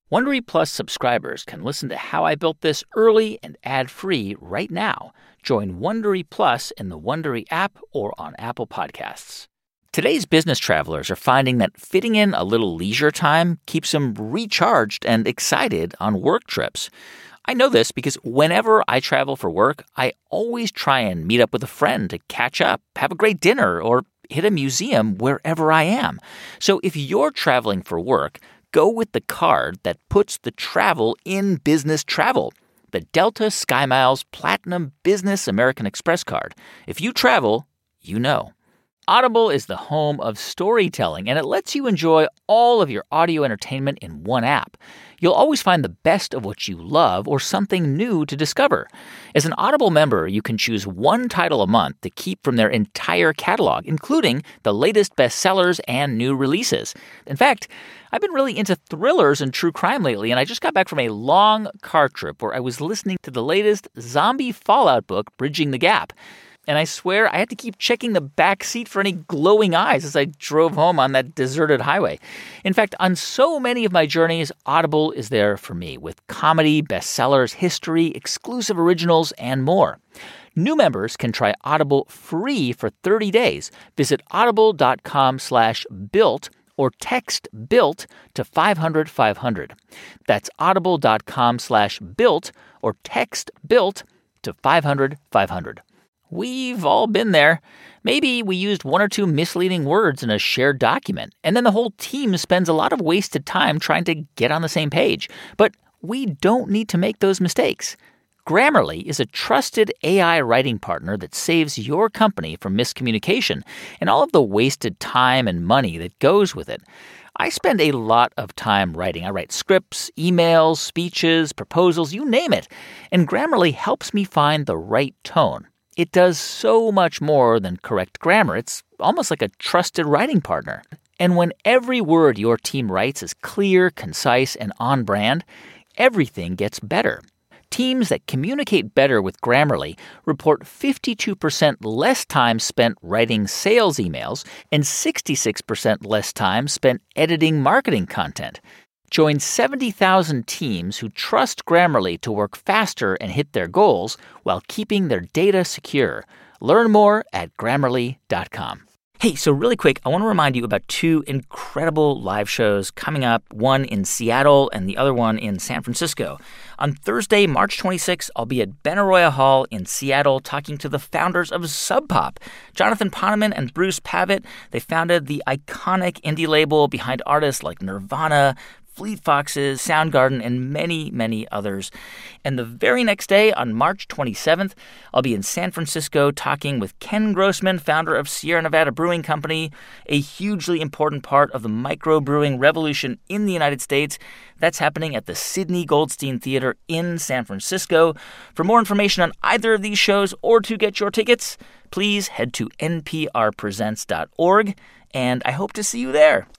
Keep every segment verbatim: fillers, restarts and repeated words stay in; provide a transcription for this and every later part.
Wondery Plus subscribers can listen to How I Built This early and ad-free right now. Join Wondery Plus in the Wondery app or on Apple Podcasts. Today's business travelers are finding that fitting in a little leisure time keeps them recharged and excited on work trips. I know this because whenever I travel for work, I always try and meet up with a friend to catch up, have a great dinner, or hit a museum wherever I am. So if you're traveling for work, go with the card that puts the travel in business travel. The Delta SkyMiles Platinum Business American Express card. If you travel, you know. Audible is the home of storytelling, and it lets you enjoy all of your audio entertainment in one app. You'll always find the best of what you love or something new to discover. As an Audible member, you can choose one title a month to keep from their entire catalog, including the latest bestsellers and new releases. In fact, I've been really into thrillers and true crime lately, and I just got back from a long car trip where I was listening to the latest zombie Fallout book, Bridging the Gap. And I swear I had to keep checking the back seat for any glowing eyes as I drove home on that deserted highway. In fact, on so many of my journeys, Audible is there for me with comedy, bestsellers, history, exclusive originals, and more. New members can try Audible free for thirty days. Visit audible.com slash built or text BUILT to five hundred five hundred. That's audible.com slash built or text BUILT to five hundred five hundred. We've all been there. Maybe we used one or two misleading words in a shared document, and then the whole team spends a lot of wasted time trying to get on the same page. But we don't need to make those mistakes. Grammarly is a trusted A I writing partner that saves your company from miscommunication and all of the wasted time and money that goes with it. I spend a lot of time writing. I write scripts, emails, speeches, proposals, you name it. And Grammarly helps me find the right tone. It does so much more than correct grammar. It's almost like a trusted writing partner. And when every word your team writes is clear, concise, and on brand, everything gets better. Teams that communicate better with Grammarly report fifty-two percent less time spent writing sales emails and sixty-six percent less time spent editing marketing content. Join seventy thousand teams who trust Grammarly to work faster and hit their goals while keeping their data secure. Learn more at Grammarly dot com. Hey, so really quick, I want to remind you about two incredible live shows coming up, one in Seattle and the other one in San Francisco. On Thursday, March twenty-sixth, I'll be at Benaroya Hall in Seattle talking to the founders of Sub Pop. Jonathan Poneman and Bruce Pavitt, they founded the iconic indie label behind artists like Nirvana, Fleet Foxes, Soundgarden, and many, many others. And the very next day, on March twenty-seventh, I'll be in San Francisco talking with Ken Grossman, founder of Sierra Nevada Brewing Company, a hugely important part of the microbrewing revolution in the United States. That's happening at the Sidney Goldstein Theater in San Francisco. For more information on either of these shows or to get your tickets, please head to n p r presents dot org, and I hope to see you there.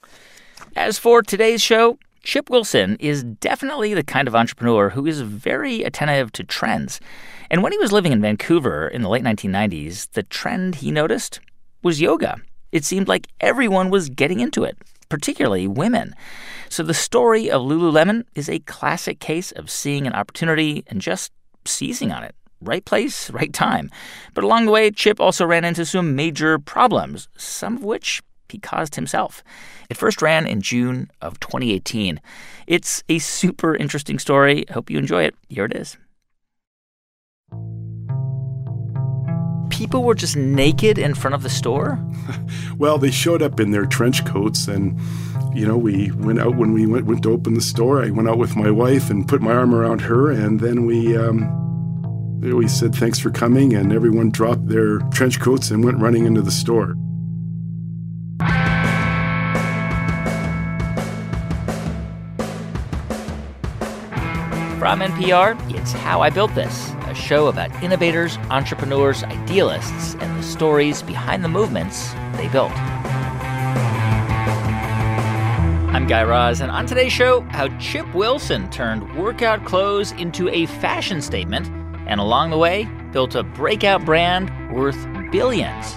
As for today's show, Chip Wilson is definitely the kind of entrepreneur who is very attentive to trends. And when he was living in Vancouver in the late nineteen nineties, the trend he noticed was yoga. It seemed like everyone was getting into it, particularly women. So the story of Lululemon is a classic case of seeing an opportunity and just seizing on it. Right place, right time. But along the way, Chip also ran into some major problems, some of which he caused himself. It first ran in June of twenty eighteen. It's a super interesting story. I hope you enjoy it. Here it is. People were just naked in front of the store? Well, they showed up in their trench coats, and, you know, we went out when we went, went to open the store. I went out with my wife and put my arm around her, and then we um, we said thanks for coming, and everyone dropped their trench coats and went running into the store. From N P R, it's How I Built This, a show about innovators, entrepreneurs, idealists, and the stories behind the movements they built. I'm Guy Raz, and on today's show, how Chip Wilson turned workout clothes into a fashion statement, and along the way, built a breakout brand worth billions.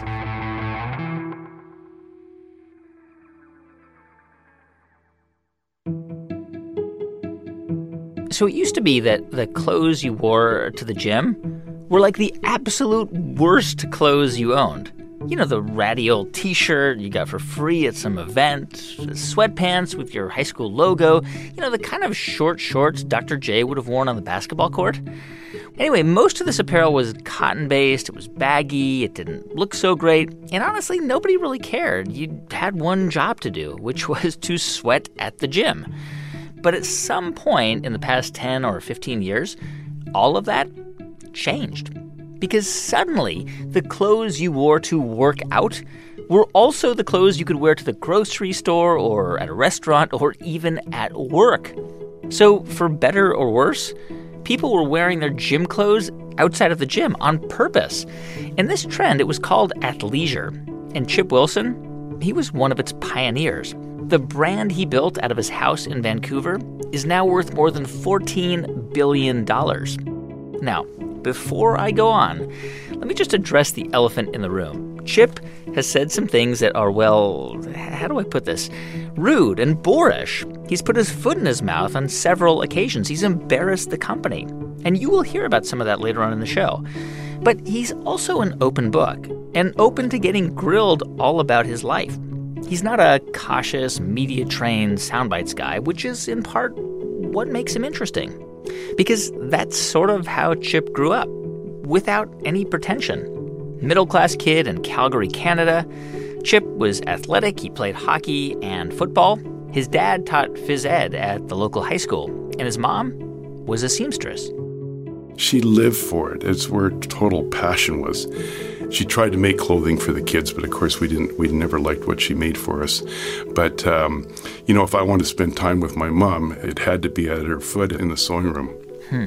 So it used to be that the clothes you wore to the gym were like the absolute worst clothes you owned. You know, the ratty old T-shirt you got for free at some event, sweatpants with your high school logo, you know, the kind of short shorts Doctor J would have worn on the basketball court. Anyway, most of this apparel was cotton-based, it was baggy, it didn't look so great, and honestly, nobody really cared. You had one job to do, which was to sweat at the gym. But at some point in the past ten or fifteen years, all of that changed. Because suddenly, the clothes you wore to work out were also the clothes you could wear to the grocery store or at a restaurant or even at work. So for better or worse, people were wearing their gym clothes outside of the gym on purpose. And this trend, it was called athleisure. And Chip Wilson, he was one of its pioneers. The brand he built out of his house in Vancouver is now worth more than fourteen billion dollars. Now, before I go on, let me just address the elephant in the room. Chip has said some things that are, well, how do I put this? Rude and boorish. He's put his foot in his mouth on several occasions. He's embarrassed the company. And you will hear about some of that later on in the show. But he's also an open book and open to getting grilled all about his life. He's not a cautious, media-trained soundbites guy, which is in part what makes him interesting. Because that's sort of how Chip grew up, without any pretension. Middle-class kid in Calgary, Canada. Chip was athletic. He played hockey and football. His dad taught phys ed at the local high school, and his mom was a seamstress. She lived for it. It's where total passion was. She tried to make clothing for the kids, but of course we didn't. We never liked what she made for us. But um, you know, if I wanted to spend time with my mom, it had to be at her foot in the sewing room. Hmm.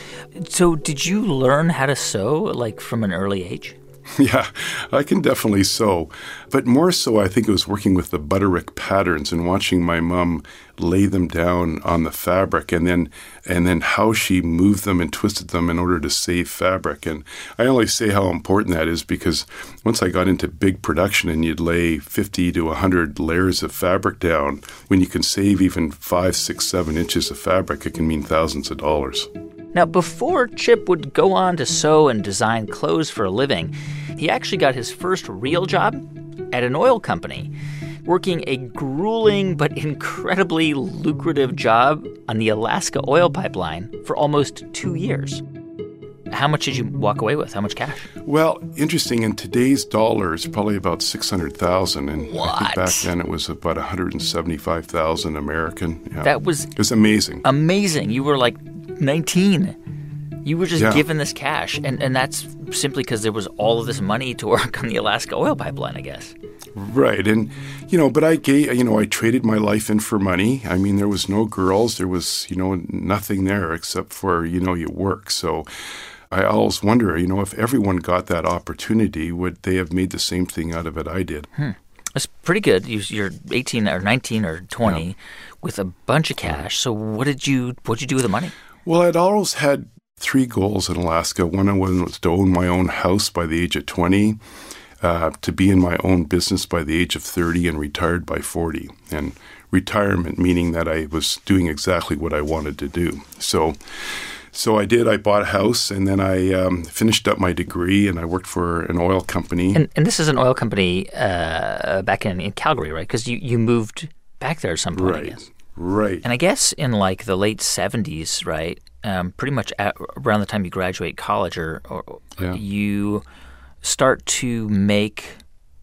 So, did you learn how to sew like from an early age? Yeah, I can definitely sew. But more so, I think it was working with the Butterick patterns and watching my mom lay them down on the fabric and then and then how she moved them and twisted them in order to save fabric. And I only say how important that is because once I got into big production and you'd lay fifty to one hundred layers of fabric down, when you can save even five, six, seven inches of fabric, it can mean thousands of dollars. Now, before Chip would go on to sew and design clothes for a living, he actually got his first real job at an oil company, working a grueling but incredibly lucrative job on the Alaska oil pipeline for almost two years. How much did you walk away with? How much cash? Well, interesting. In today's dollars, probably about six hundred thousand dollars. And what? I think back then it was about one hundred seventy-five thousand dollars American. Yeah. That was... It was amazing. Amazing. You were like nineteen. You were just yeah. given this cash. And, and that's simply because there was all of this money to work on the Alaska oil pipeline, I guess. Right. And, you know, but I gave, you know, I traded my life in for money. I mean, there was no girls. There was, you know, nothing there except for, you know, your work. So I always wonder, you know, if everyone got that opportunity, would they have made the same thing out of it I did? Hmm. That's pretty good. You, you're eighteen or nineteen or twenty yeah. with a bunch of cash. So what did you what did you do with the money? Well, I'd always had three goals in Alaska. One of them was to own my own house by the age of twenty, uh, to be in my own business by the age of thirty, and retired by forty. And retirement meaning that I was doing exactly what I wanted to do. So so I did. I bought a house, and then I um, finished up my degree, and I worked for an oil company. And, and this is an oil company uh, back in, in Calgary, right? Because you, you moved back there at some point, right. I guess. Right. And I guess in like the late seventies, right, um, pretty much at, around the time you graduate college, or, or yeah. you start to make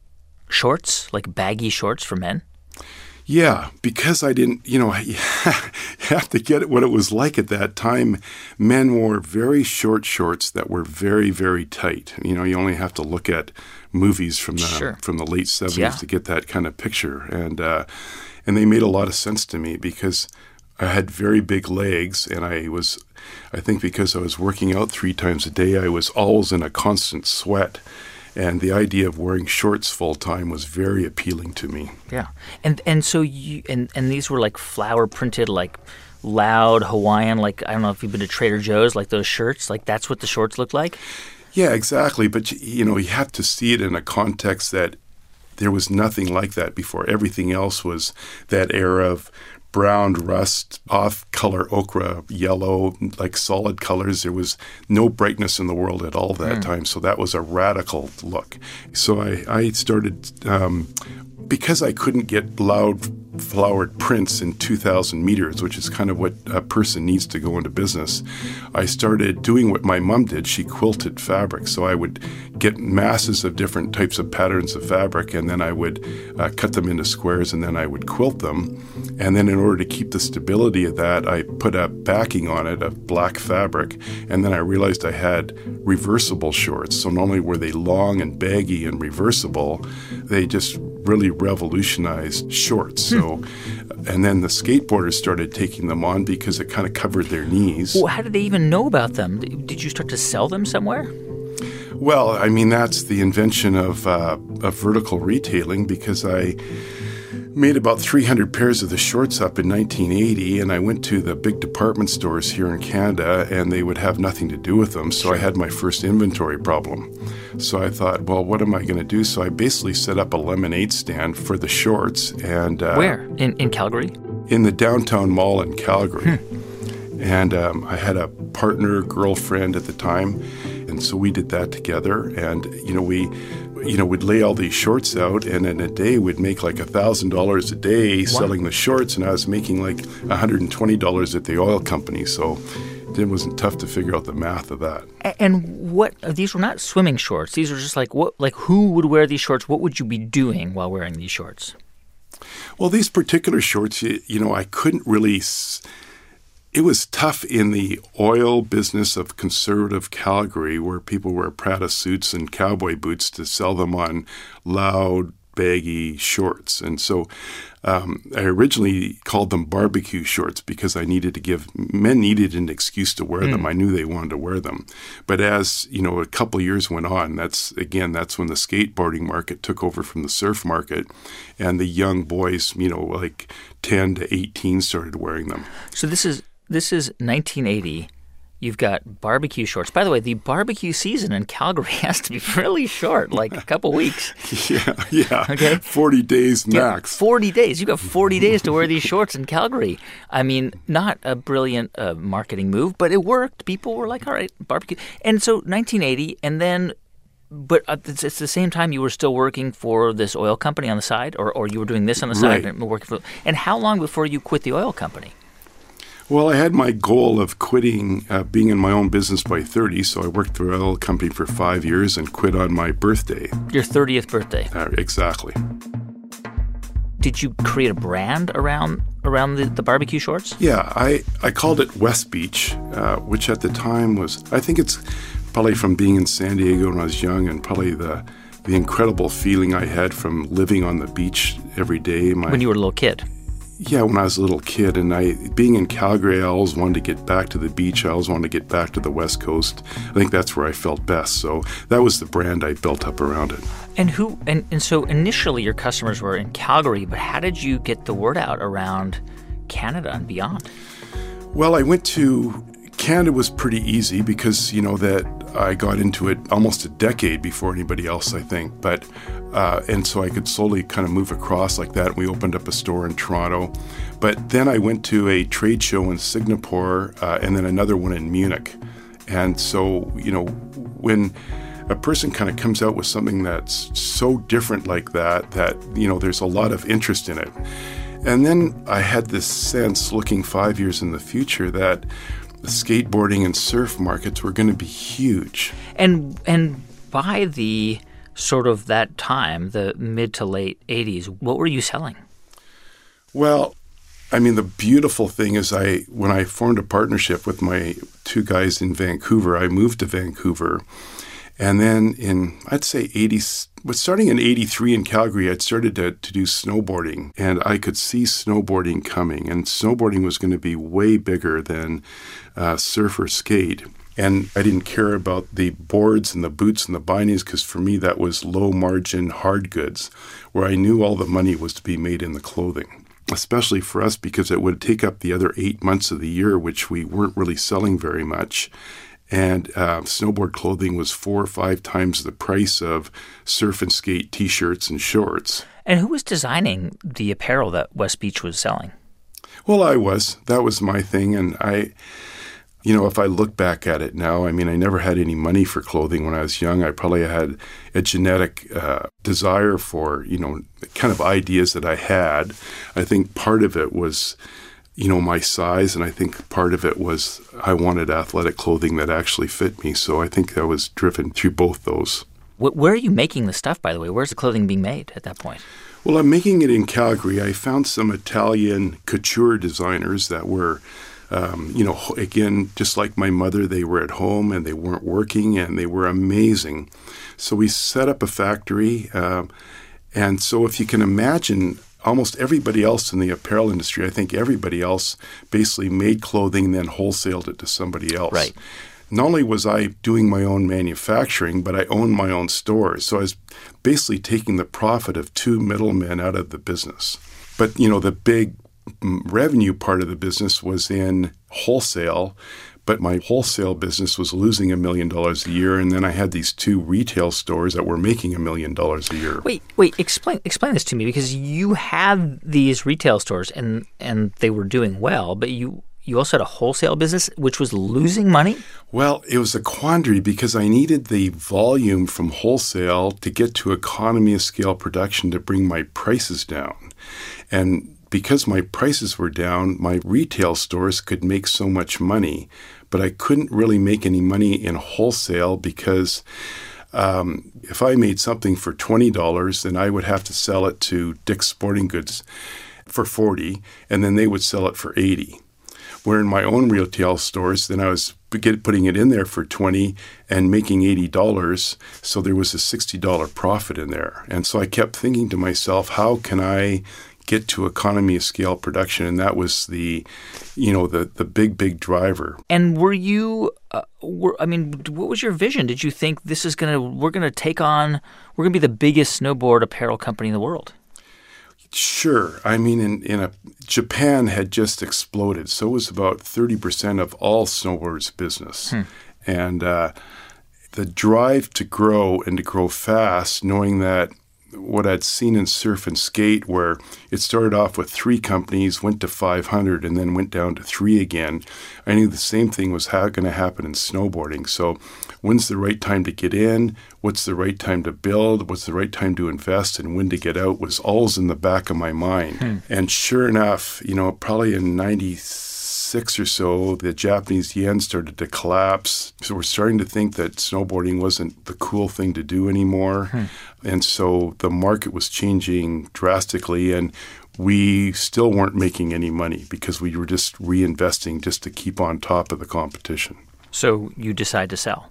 shorts, like baggy shorts for men? Yeah, because I didn't, you know, you have to get what it was like at that time. Men wore very short shorts that were very, very tight. You know, you only have to look at movies from the sure. from the late seventies yeah. to get that kind of picture. And uh, and they made a lot of sense to me because I had very big legs, and I was, I think because I was working out three times a day, I was always in a constant sweat. And the idea of wearing shorts full time was very appealing to me. Yeah, and and so you and, and these were like flower printed, like loud Hawaiian, like I don't know if you've been to Trader Joe's, like those shirts, like that's what the shorts look like. Yeah, exactly. But you know, you have to see it in a context that there was nothing like that before. Everything else was that era of brown rust, off-color ochre, yellow, like solid colors. There was no brightness in the world at all that mm. time, so that was a radical look. So I, I started, um, because I couldn't get loud flowered prints in two thousand meters, which is kind of what a person needs to go into business, I started doing what my mom did. She quilted fabric. So I would get masses of different types of patterns of fabric, and then I would uh, cut them into squares, and then I would quilt them. And then in order to keep the stability of that, I put a backing on it of black fabric, and then I realized I had reversible shorts. So not only were they long and baggy and reversible, they just really revolutionized shorts. So, and then the skateboarders started taking them on because it kind of covered their knees. Well, how did they even know about them? Did you start to sell them somewhere? Well, I mean, that's the invention of, uh, of vertical retailing, because I made about three hundred pairs of the shorts up in nineteen eighty, and I went to the big department stores here in Canada, and they would have nothing to do with them. So I had my first inventory problem. So I thought, well, what am I going to do? So I basically set up a lemonade stand for the shorts. And uh, where? In in Calgary? In the downtown mall in Calgary. Hmm. And um, I had a partner, girlfriend at the time, and so we did that together. And, you know, we... you know, we'd lay all these shorts out, and in a day we'd make like one thousand dollars a day wow. selling the shorts, and I was making like one hundred twenty dollars at the oil company. So it wasn't tough to figure out the math of that. And what, these were not swimming shorts. These were just like, what, like who would wear these shorts? What would you be doing while wearing these shorts? Well, these particular shorts, you, you know, I couldn't really... S- It was tough in the oil business of conservative Calgary, where people wear Prada suits and cowboy boots, to sell them on loud, baggy shorts. And so um, I originally called them barbecue shorts because I needed to give – men needed an excuse to wear mm. them. I knew they wanted to wear them. But as, you know, a couple of years went on, that's – again, that's when the skateboarding market took over from the surf market, and the young boys, you know, like ten to eighteen started wearing them. So this is – This is nineteen eighty. You've got barbecue shorts. By the way, the barbecue season in Calgary has to be really short, like a couple weeks. Yeah, yeah. Okay. forty days max. Yeah, forty days. You've got forty days to wear these shorts in Calgary. I mean, not a brilliant uh, marketing move, but it worked. People were like, all right, barbecue. And so nineteen eighty, and then, but it's, it's the same time you were still working for this oil company on the side, or, or you were doing this on the side. Right. And working for. And how long before you quit the oil company? Well, I had my goal of quitting, uh, being in my own business by thirty, so I worked for an oil company for five years and quit on my birthday. Your thirtieth birthday. Uh, exactly. Did you create a brand around around the, the barbecue shorts? Yeah, I, I called it West Beach, uh, which at the time was, I think it's probably from being in San Diego when I was young, and probably the the incredible feeling I had from living on the beach every day. My, when you were a little kid? Yeah, when I was a little kid, and I, being in Calgary, I always wanted to get back to the beach. I always wanted to get back to the West Coast. I think that's where I felt best. So that was the brand I built up around it. And who? And, and so initially your customers were in Calgary, but how did you get the word out around Canada and beyond? Well, I went to Canada was pretty easy because, you know, that I got into it almost a decade before anybody else, I think. But uh, and so I could slowly kind of move across like that. We opened up a store in Toronto. But then I went to a trade show in Singapore uh, and then another one in Munich. And so, you know, when a person kind of comes out with something that's so different like that, that, you know, there's a lot of interest in it. And then I had this sense looking five years in the future that the skateboarding and surf markets were going to be huge. And and by the sort of that time, the mid to late eighties, what were you selling? Well, I mean, the beautiful thing is I when I formed a partnership with my two guys in Vancouver, I moved to Vancouver. And then in, I'd say, eighty, but starting in eighty-three in Calgary, I'd started to, to do snowboarding. And I could see snowboarding coming. And snowboarding was going to be way bigger than uh, surf or skate. And I didn't care about the boards and the boots and the bindings because for me that was low-margin hard goods, where I knew all the money was to be made in the clothing. Especially for us because it would take up the other eight months of the year, which we weren't really selling very much. And uh, snowboard clothing was four or five times the price of surf and skate T-shirts and shorts. And who was designing the apparel that West Beach was selling? Well, I was. That was my thing. And I, you know, if I look back at it now, I mean, I never had any money for clothing when I was young. I probably had a genetic uh, desire for, you know, kind of ideas that I had. I think part of it was, you know, my size. And I think part of it was I wanted athletic clothing that actually fit me. So I think I was driven through both those. Where are you making the stuff, by the way? Where's the clothing being made at that point? Well, I'm making it in Calgary. I found some Italian couture designers that were, um, you know, again, just like my mother, they were at home and they weren't working and they were amazing. So we set up a factory. Uh, and so if you can imagine, almost everybody else in the apparel industry, I think everybody else basically made clothing and then wholesaled it to somebody else. Right. Not only was I doing my own manufacturing, but I owned my own stores. So I was basically taking the profit of two middlemen out of the business. But, you know, the big revenue part of the business was in wholesale, but my wholesale business was losing a million dollars a year. And then I had these two retail stores that were making a million dollars a year. Wait, wait, explain explain this to me, because you had these retail stores and, and they were doing well, but you... You also had a wholesale business, which was losing money? Well, it was a quandary because I needed the volume from wholesale to get to economy of scale production to bring my prices down. And because my prices were down, my retail stores could make so much money, but I couldn't really make any money in wholesale because um, if I made something for twenty dollars, then I would have to sell it to Dick's Sporting Goods for forty dollars, and then they would sell it for eighty dollars. Where in my own retail stores, then I was putting it in there for twenty dollars and making eighty dollars. So there was a sixty dollars profit in there. And so I kept thinking to myself, how can I get to economy of scale production? And that was the, you know, the the big, big driver. And were you, uh, were, I mean, what was your vision? Did you think this is going to, we're going to take on, we're going to be the biggest snowboard apparel company in the world? Sure. I mean, in, in a, Japan had just exploded. So it was about thirty percent of all snowboarders' business. Hmm. And uh, the drive to grow and to grow fast, knowing that what I'd seen in surf and skate, where it started off with three companies, went to five hundred, and then went down to three again. I knew the same thing was ha- going to happen in snowboarding. So when's the right time to get in? What's the right time to build? What's the right time to invest? And when to get out was always in the back of my mind. Hmm. And sure enough, you know, probably in ninety-six or so, the Japanese yen started to collapse. So we're starting to think that snowboarding wasn't the cool thing to do anymore. Hmm. And so the market was changing drastically, and we still weren't making any money because we were just reinvesting just to keep on top of the competition. So you decide to sell?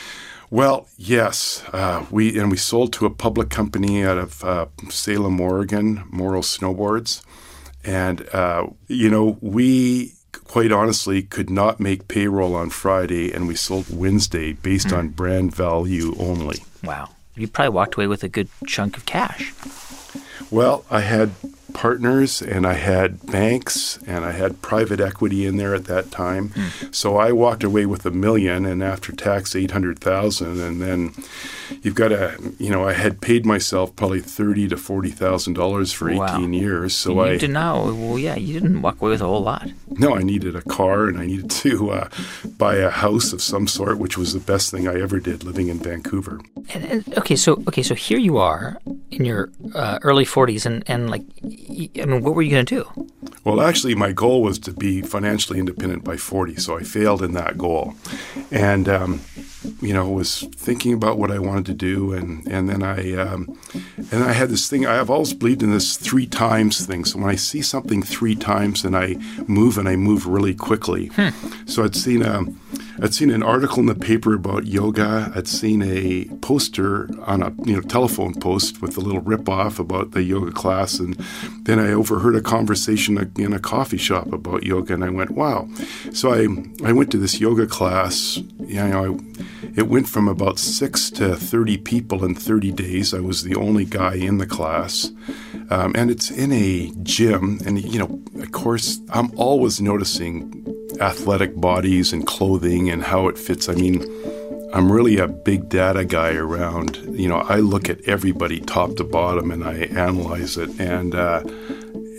Well, yes. Uh, we and we sold to a public company out of uh, Salem, Oregon, Morrow Snowboards. And, uh, you know, we quite honestly could not make payroll on Friday, and we sold Wednesday based mm. on brand value only. Wow. You probably walked away with a good chunk of cash. Well, I had partners and I had banks and I had private equity in there at that time. Mm. So I walked away with a million and after tax eight hundred thousand. And then you've got to, you know, I had paid myself probably thirty to forty thousand dollars for wow. eighteen years. So you I did not. Well, yeah, you didn't walk away with a whole lot. No, I needed a car and I needed to uh, buy a house of some sort, which was the best thing I ever did living in Vancouver. And, and okay, so okay, so here you are in your uh, early forties, and and like, I mean, what were you going to do? Well, actually, my goal was to be financially independent by forty, so I failed in that goal. And, um, you know, was thinking about what I wanted to do, and, and then I um, and I had this thing, I've always believed in this three times thing. So when I see something three times, then I move, and I move really quickly. Hmm. So I'd seen a, I'd seen an article in the paper about yoga. I'd seen a poster on a you know telephone post with a little rip-off about the yoga class, and then I overheard a conversation in a coffee shop about yoga, and I went, wow. So I I went to this yoga class. You know, I, it went from about six to thirty people in thirty days. I was the only guy in the class. Um, and it's in a gym. And, you know, of course, I'm always noticing athletic bodies and clothing and how it fits. I mean, I'm really a big data guy around. You know, I look at everybody top to bottom and I analyze it. And uh,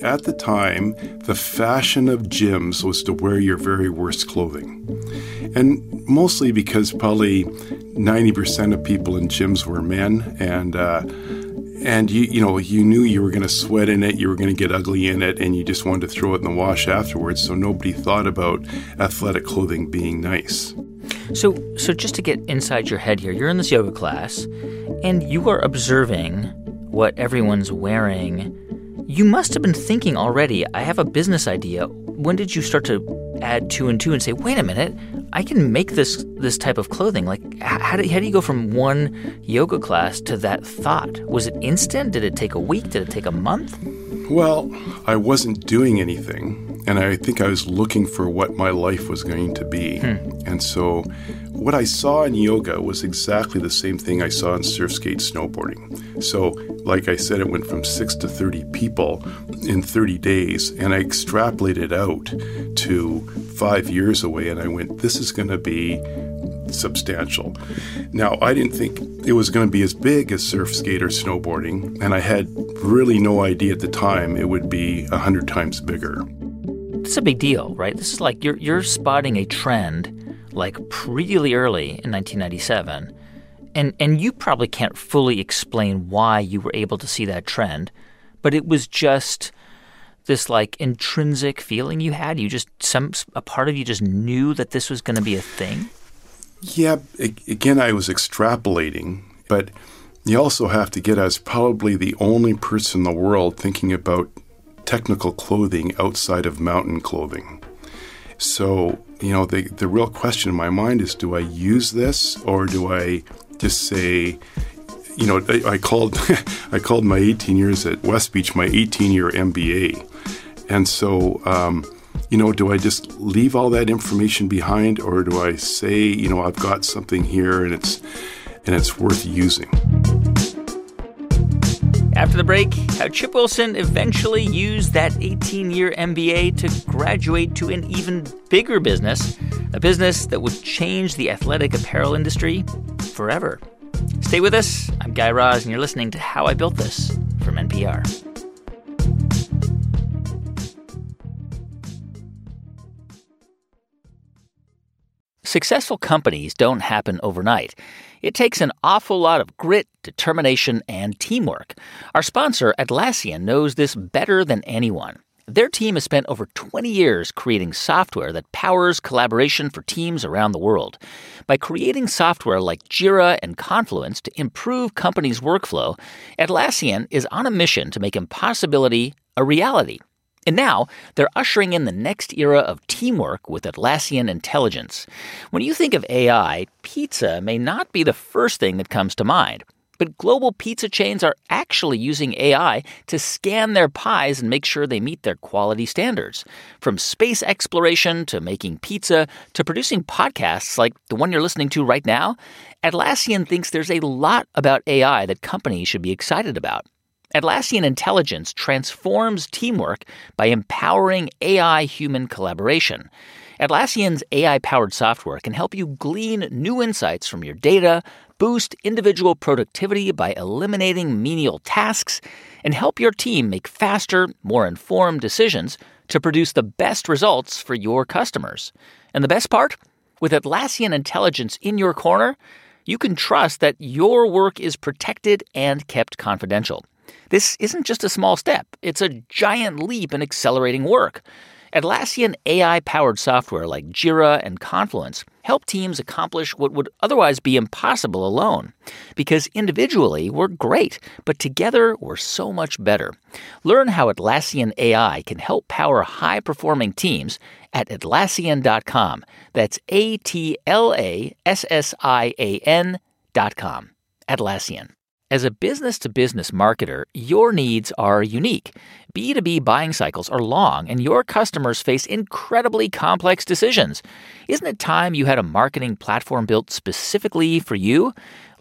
at the time, the fashion of gyms was to wear your very worst clothing. And mostly because probably ninety percent of people in gyms were men, and uh, and you you know you knew you were going to sweat in it, you were going to get ugly in it, and you just wanted to throw it in the wash afterwards. So nobody thought about athletic clothing being nice. So so just to get inside your head here, you're in this yoga class, and you are observing what everyone's wearing. You must have been thinking already, I have a business idea. When did you start to add two and two and say, wait a minute, I can make this this type of clothing? Like, how do, how do you go from one yoga class to that thought? Was it instant? Did it take a week? Did it take a month? Well, I wasn't doing anything, and I think I was looking for what my life was going to be. Hmm. And so what I saw in yoga was exactly the same thing I saw in surf skate snowboarding. So, like I said, it went from six to thirty people in thirty days, and I extrapolated out to five years away, and I went, this is going to be substantial. Now, I didn't think it was going to be as big as surf skate or snowboarding, and I had really no idea at the time it would be a hundred times bigger. This is a big deal, right? This is like you're you're spotting a trend like really early in nineteen ninety-seven, and and you probably can't fully explain why you were able to see that trend, but it was just this like intrinsic feeling you had. You just some a part of you just knew that this was going to be a thing. Yeah, again, I was extrapolating, but you also have to get, I was probably the only person in the world thinking about technical clothing outside of mountain clothing. So, you know, the the real question in my mind is, do I use this, or do I just say, you know, I, I called I called my eighteen years at West Beach my eighteen-year M B A. And so, um, you know, do I just leave all that information behind, or do I say, you know, I've got something here and it's and it's worth using? After the break, how Chip Wilson eventually used that eighteen-year M B A to graduate to an even bigger business, a business that would change the athletic apparel industry forever. Stay with us. I'm Guy Raz, and you're listening to How I Built This from N P R. Successful companies don't happen overnight. It takes an awful lot of grit, determination, and teamwork. Our sponsor, Atlassian, knows this better than anyone. Their team has spent over twenty years creating software that powers collaboration for teams around the world. By creating software like Jira and Confluence to improve companies' workflow, Atlassian is on a mission to make impossibility a reality. And now, they're ushering in the next era of teamwork with Atlassian Intelligence. When you think of A I, pizza may not be the first thing that comes to mind. But global pizza chains are actually using A I to scan their pies and make sure they meet their quality standards. From space exploration to making pizza to producing podcasts like the one you're listening to right now, Atlassian thinks there's a lot about A I that companies should be excited about. Atlassian Intelligence transforms teamwork by empowering A I-human collaboration. Atlassian's A I-powered software can help you glean new insights from your data, boost individual productivity by eliminating menial tasks, and help your team make faster, more informed decisions to produce the best results for your customers. And the best part? With Atlassian Intelligence in your corner, you can trust that your work is protected and kept confidential. This isn't just a small step. It's a giant leap in accelerating work. Atlassian A I-powered software like Jira and Confluence help teams accomplish what would otherwise be impossible alone. Because individually, we're great, but together, we're so much better. Learn how Atlassian A I can help power high-performing teams at Atlassian dot com. That's A T L A S S I A N dot com. Atlassian. As a business-to-business marketer, your needs are unique. B two B buying cycles are long, and your customers face incredibly complex decisions. Isn't it time you had a marketing platform built specifically for you?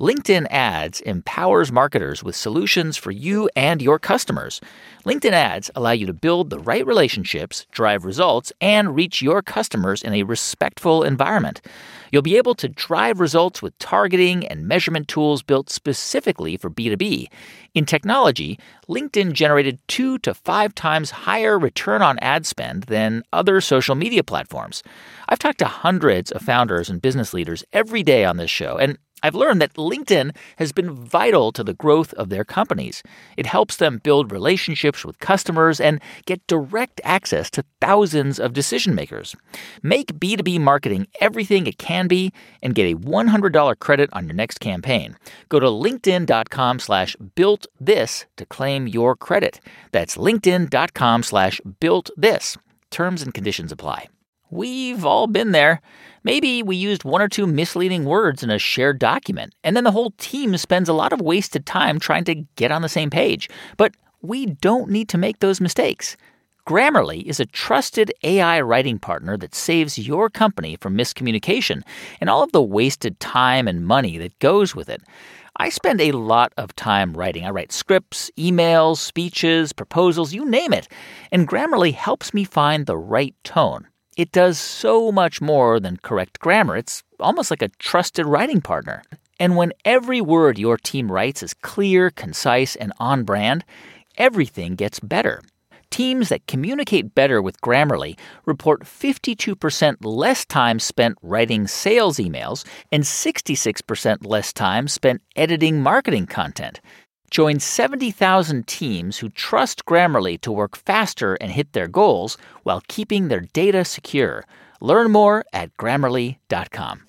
LinkedIn Ads empowers marketers with solutions for you and your customers. LinkedIn Ads allow you to build the right relationships, drive results, and reach your customers in a respectful environment. You'll be able to drive results with targeting and measurement tools built specifically for B two B. In technology, LinkedIn generated two to five times higher return on ad spend than other social media platforms. I've talked to hundreds of founders and business leaders every day on this show, and I've learned that LinkedIn has been vital to the growth of their companies. It helps them build relationships with customers and get direct access to thousands of decision makers. Make B two B marketing everything it can be and get a one hundred dollars credit on your next campaign. Go to linkedin.com slash built this to claim your credit. That's linkedin.com slash built this. Terms and conditions apply. We've all been there. Maybe we used one or two misleading words in a shared document, and then the whole team spends a lot of wasted time trying to get on the same page. But we don't need to make those mistakes. Grammarly is a trusted A I writing partner that saves your company from miscommunication and all of the wasted time and money that goes with it. I spend a lot of time writing. I write scripts, emails, speeches, proposals, you name it. And Grammarly helps me find the right tone. It does so much more than correct grammar. It's almost like a trusted writing partner. And when every word your team writes is clear, concise, and on brand, everything gets better. Teams that communicate better with Grammarly report fifty-two percent less time spent writing sales emails and sixty-six percent less time spent editing marketing content. Join seventy thousand teams who trust Grammarly to work faster and hit their goals while keeping their data secure. Learn more at Grammarly dot com.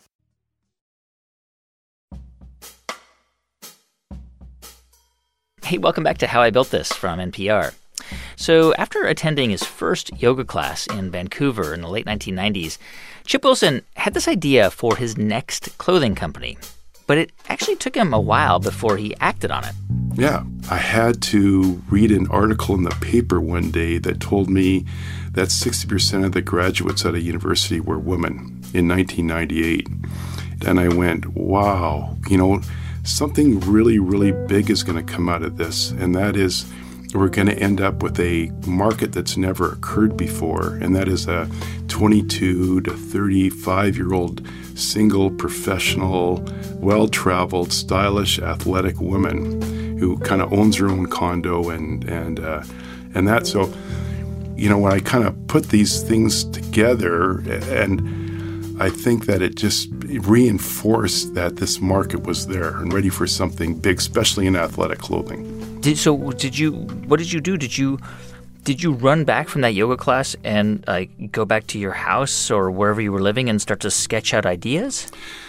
Hey, welcome back to How I Built This from N P R. So after attending his first yoga class in Vancouver in the late nineteen nineties, Chip Wilson had this idea for his next clothing company. But it actually took him a while before he acted on it. Yeah, I had to read an article in the paper one day that told me that sixty percent of the graduates at a university were women in nineteen ninety-eight. And I went, wow, you know, something really, really big is going to come out of this. And that is we're going to end up with a market that's never occurred before. And that is a twenty-two to thirty-five-year-old single, professional, well-traveled, stylish, athletic woman who kind of owns her own condo and and uh, and that. So, you know, when I kind of put these things together, and I think that it just reinforced that this market was there and ready for something big, especially in athletic clothing. Did, so did you, what did you do? Did you Did you run back from that yoga class and uh, go back to your house or wherever you were living and start to sketch out ideas?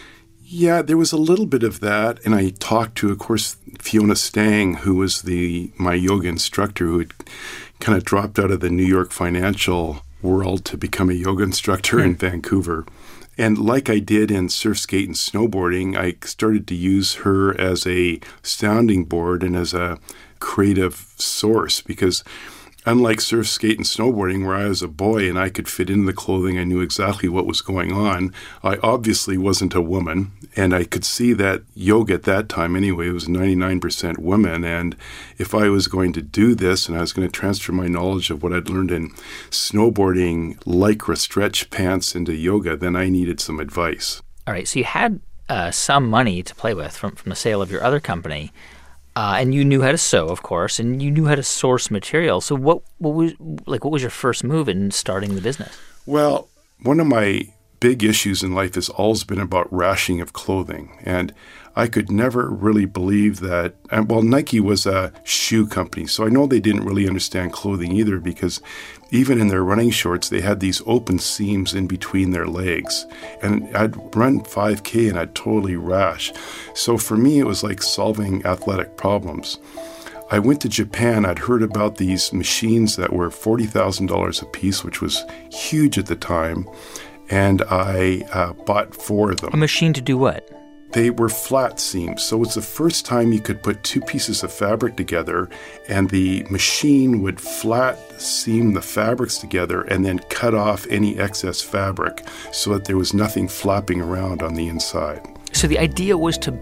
Yeah, there was a little bit of that. And I talked to, of course, Fiona Stang, who was the my yoga instructor, who had kind of dropped out of the New York financial world to become a yoga instructor mm-hmm. in Vancouver. And like I did in surf, skate, and snowboarding, I started to use her as a sounding board and as a creative source because unlike surf, skate, and snowboarding, where I was a boy and I could fit into the clothing, I knew exactly what was going on, I obviously wasn't a woman. And I could see that yoga at that time anyway, it was ninety-nine percent women. And if I was going to do this and I was going to transfer my knowledge of what I'd learned in snowboarding, Lycra stretch pants into yoga, then I needed some advice. All right. So you had uh, some money to play with from, from the sale of your other company. Uh, and you knew how to sew, of course, and you knew how to source material. So what, what was like? What was your first move in starting the business? Well, one of my big issues in life has always been about rationing of clothing, and I could never really believe that. And well, Nike was a shoe company, so I know they didn't really understand clothing either, because even in their running shorts, they had these open seams in between their legs. And I'd run five K and I'd totally rash. So for me, it was like solving athletic problems. I went to Japan. I'd heard about these machines that were forty thousand dollars a piece, which was huge at the time. And I uh, bought four of them. A machine to do what? They were flat seams. So it's the first time you could put two pieces of fabric together and the machine would flat seam the fabrics together and then cut off any excess fabric so that there was nothing flapping around on the inside. So the idea was to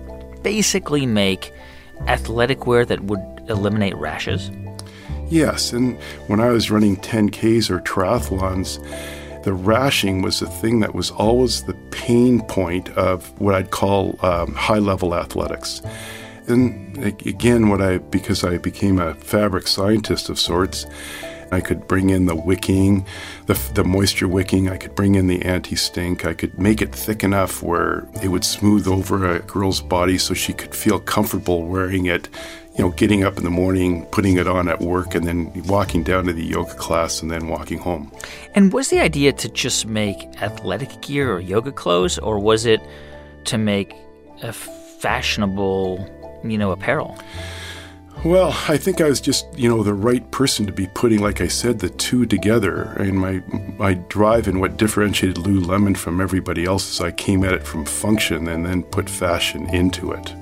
basically make athletic wear that would eliminate rashes? Yes, and when I was running ten Ks or triathlons, the rashing was the thing that was always the pain point of what I'd call um, high-level athletics. And again, what I because I became a fabric scientist of sorts, I could bring in the wicking, the, the moisture wicking. I could bring in the anti-stink. I could make it thick enough where it would smooth over a girl's body so she could feel comfortable wearing it, you know, getting up in the morning, putting it on at work, and then walking down to the yoga class and then walking home. And was the idea to just make athletic gear or yoga clothes, or was it to make a fashionable, you know, apparel? Well, I think I was just, you know, the right person to be putting, like I said, the two together. And my my drive and what differentiated Lululemon from everybody else is I came at it from function and then put fashion into it.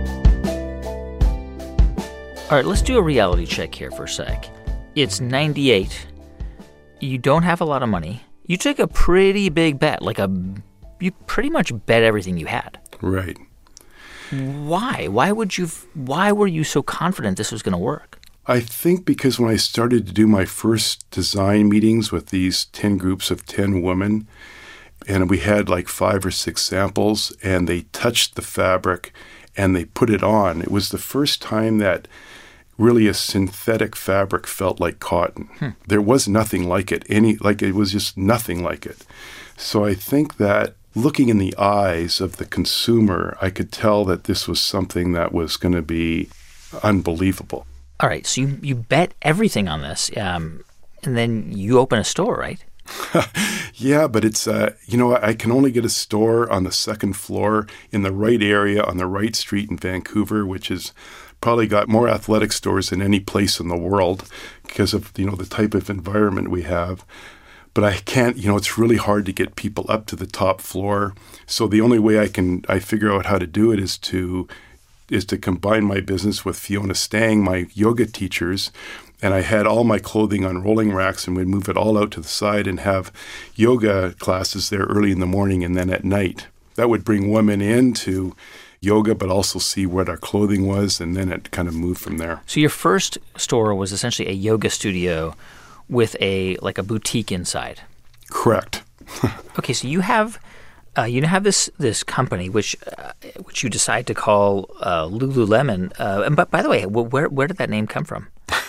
All right, let's do a reality check here for a sec. It's ninety-eight. You don't have a lot of money. You took a pretty big bet, like a, you pretty much bet everything you had. Right. Why? Why would you? Why were you so confident this was going to work? I think because when I started to do my first design meetings with these ten groups of ten women, and we had like five or six samples, and they touched the fabric and they put it on, it was the first time that really a synthetic fabric felt like cotton. Hmm. There was nothing like it. Any like it was just nothing like it. So I think that looking in the eyes of the consumer, I could tell that this was something that was going to be unbelievable. All right, so you, you bet everything on this, um, and then you open a store, right? Yeah, but it's, uh, you know, I can only get a store on the second floor in the right area on the right street in Vancouver, which is probably got more athletic stores than any place in the world because of, you know, the type of environment we have. But I can't, you know, it's really hard to get people up to the top floor. So the only way I can, I figure out how to do it is to, is to combine my business with Fiona Stang, my yoga teachers. And I had all my clothing on rolling racks and we'd move it all out to the side and have yoga classes there early in the morning and then at night. That would bring women into yoga, but also see what our clothing was. And then it kind of moved from there. So your first store was essentially a yoga studio with a like a boutique inside. Correct. Okay, so you have uh, you have this this company which uh, which you decide to call uh, Lululemon. Uh, and but by the way, where where did that name come from?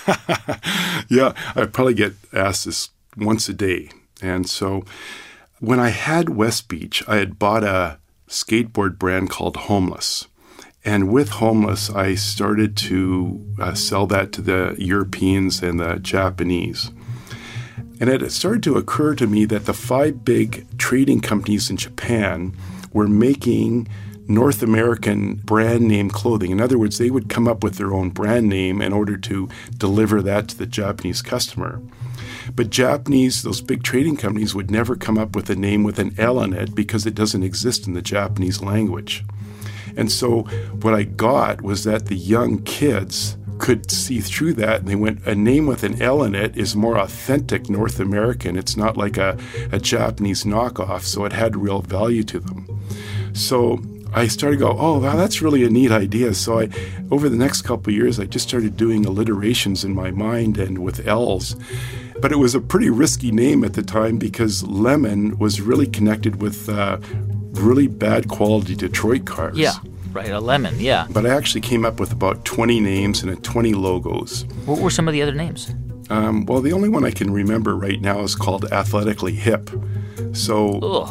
Yeah, I probably get asked this once a day. And so when I had West Beach, I had bought a skateboard brand called Homeless. And with Homeless, I started to uh, sell that to the Europeans and the Japanese. And it started to occur to me that the five big trading companies in Japan were making North American brand name clothing. In other words, they would come up with their own brand name in order to deliver that to the Japanese customer. But Japanese, those big trading companies would never come up with a name with an L in it because it doesn't exist in the Japanese language. And so what I got was that the young kids could see through that, and they went, a name with an L in it is more authentic North American. It's not like a, a Japanese knockoff, so it had real value to them. So I started to go, oh, wow, that's really a neat idea. So I, over the next couple of years, I just started doing alliterations in my mind and with L's. But it was a pretty risky name at the time because lemon was really connected with uh, really bad quality Detroit cars. Yeah. Right, a lemon, yeah. But I actually came up with about twenty names and twenty logos. What were some of the other names? Um, well, the only one I can remember right now is called Athletically Hip. So, ugh.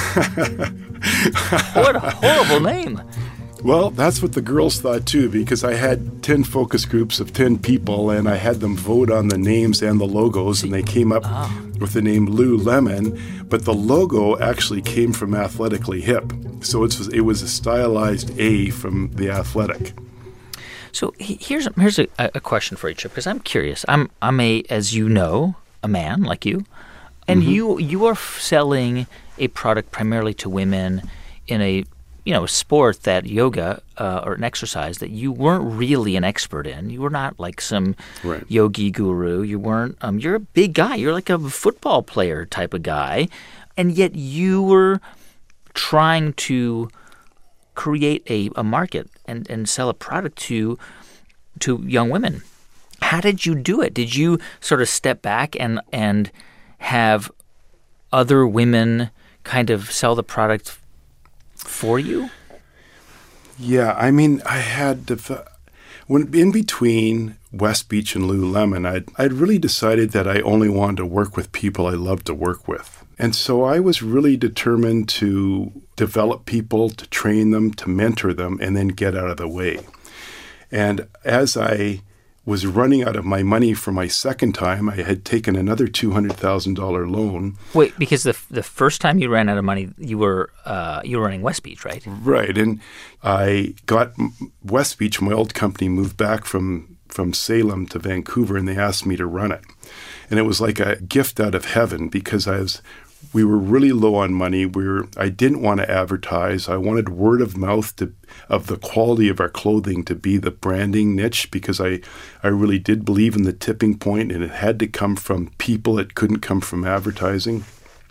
What a horrible name. Well, that's what the girls thought too, because I had ten focus groups of ten people, and I had them vote on the names and the logos, and they came up oh. with the name Lululemon, but the logo actually came from Athletically Hip. So it was, it was a stylized A from the athletic. So here's here's a, a question for you, Chip, because I'm curious. I'm I'm a, as you know, a man like you, and mm-hmm. you you are selling a product primarily to women in a you know, sport that yoga uh, or an exercise that you weren't really an expert in. You were not like some right. yogi guru. You weren't. Um, you're a big guy. You're like a football player type of guy, and yet you were trying to create a, a market and, and sell a product to to young women. How did you do it? Did you sort of step back and and have other women kind of sell the product for you? Yeah, I mean, I had to, when in between West Beach and Lululemon, I'd, I'd really decided that I only wanted to work with people I loved to work with. And so I was really determined to develop people, to train them, to mentor them, and then get out of the way. And as I was running out of my money for my second time, I had taken another two hundred thousand dollars loan. Wait, because the the first time you ran out of money, you were uh, you were running West Beach, right? Right. And I got West Beach, my old company, moved back from, from Salem to Vancouver, and they asked me to run it. And it was like a gift out of heaven because I was we were really low on money. We were, I didn't want to advertise. I wanted word of mouth to, of the quality of our clothing to be the branding niche because I, I really did believe in the tipping point, and it had to come from people. It couldn't come from advertising.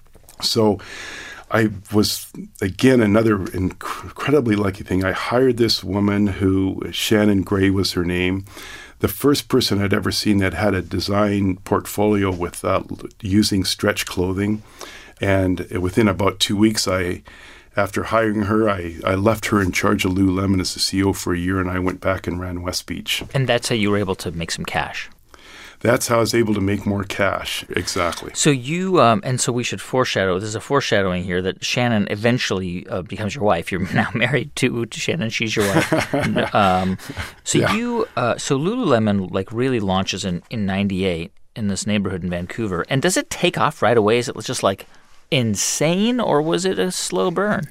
So I was, again, another incredibly lucky thing. I hired this woman who, Shannon Gray was her name, the first person I'd ever seen that had a design portfolio with uh, using stretch clothing. And within about two weeks, I, after hiring her, I, I left her in charge of Lululemon as the C E O for a year, and I went back and ran West Beach. And that's how you were able to make some cash. That's how I was able to make more cash. Exactly. So you, um, and so we should foreshadow, there's a foreshadowing here that Shannon eventually uh, becomes your wife. You're now married to, to Shannon. She's your wife. and, um, so yeah. you, uh, so Lululemon like really launches in, in ninety-eight in this neighborhood in Vancouver. And does it take off right away? Is it just like insane, or was it a slow burn?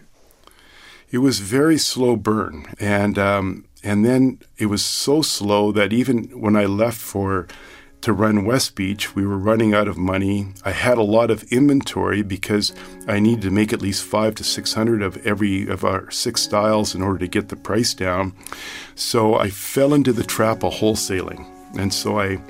It was very slow burn. And, um, and then it was so slow that even when I left for to run West Beach, we were running out of money. I had a lot of inventory because I needed to make at least five to six hundred of every of our six styles in order to get the price down. So I fell into the trap of wholesaling, and so I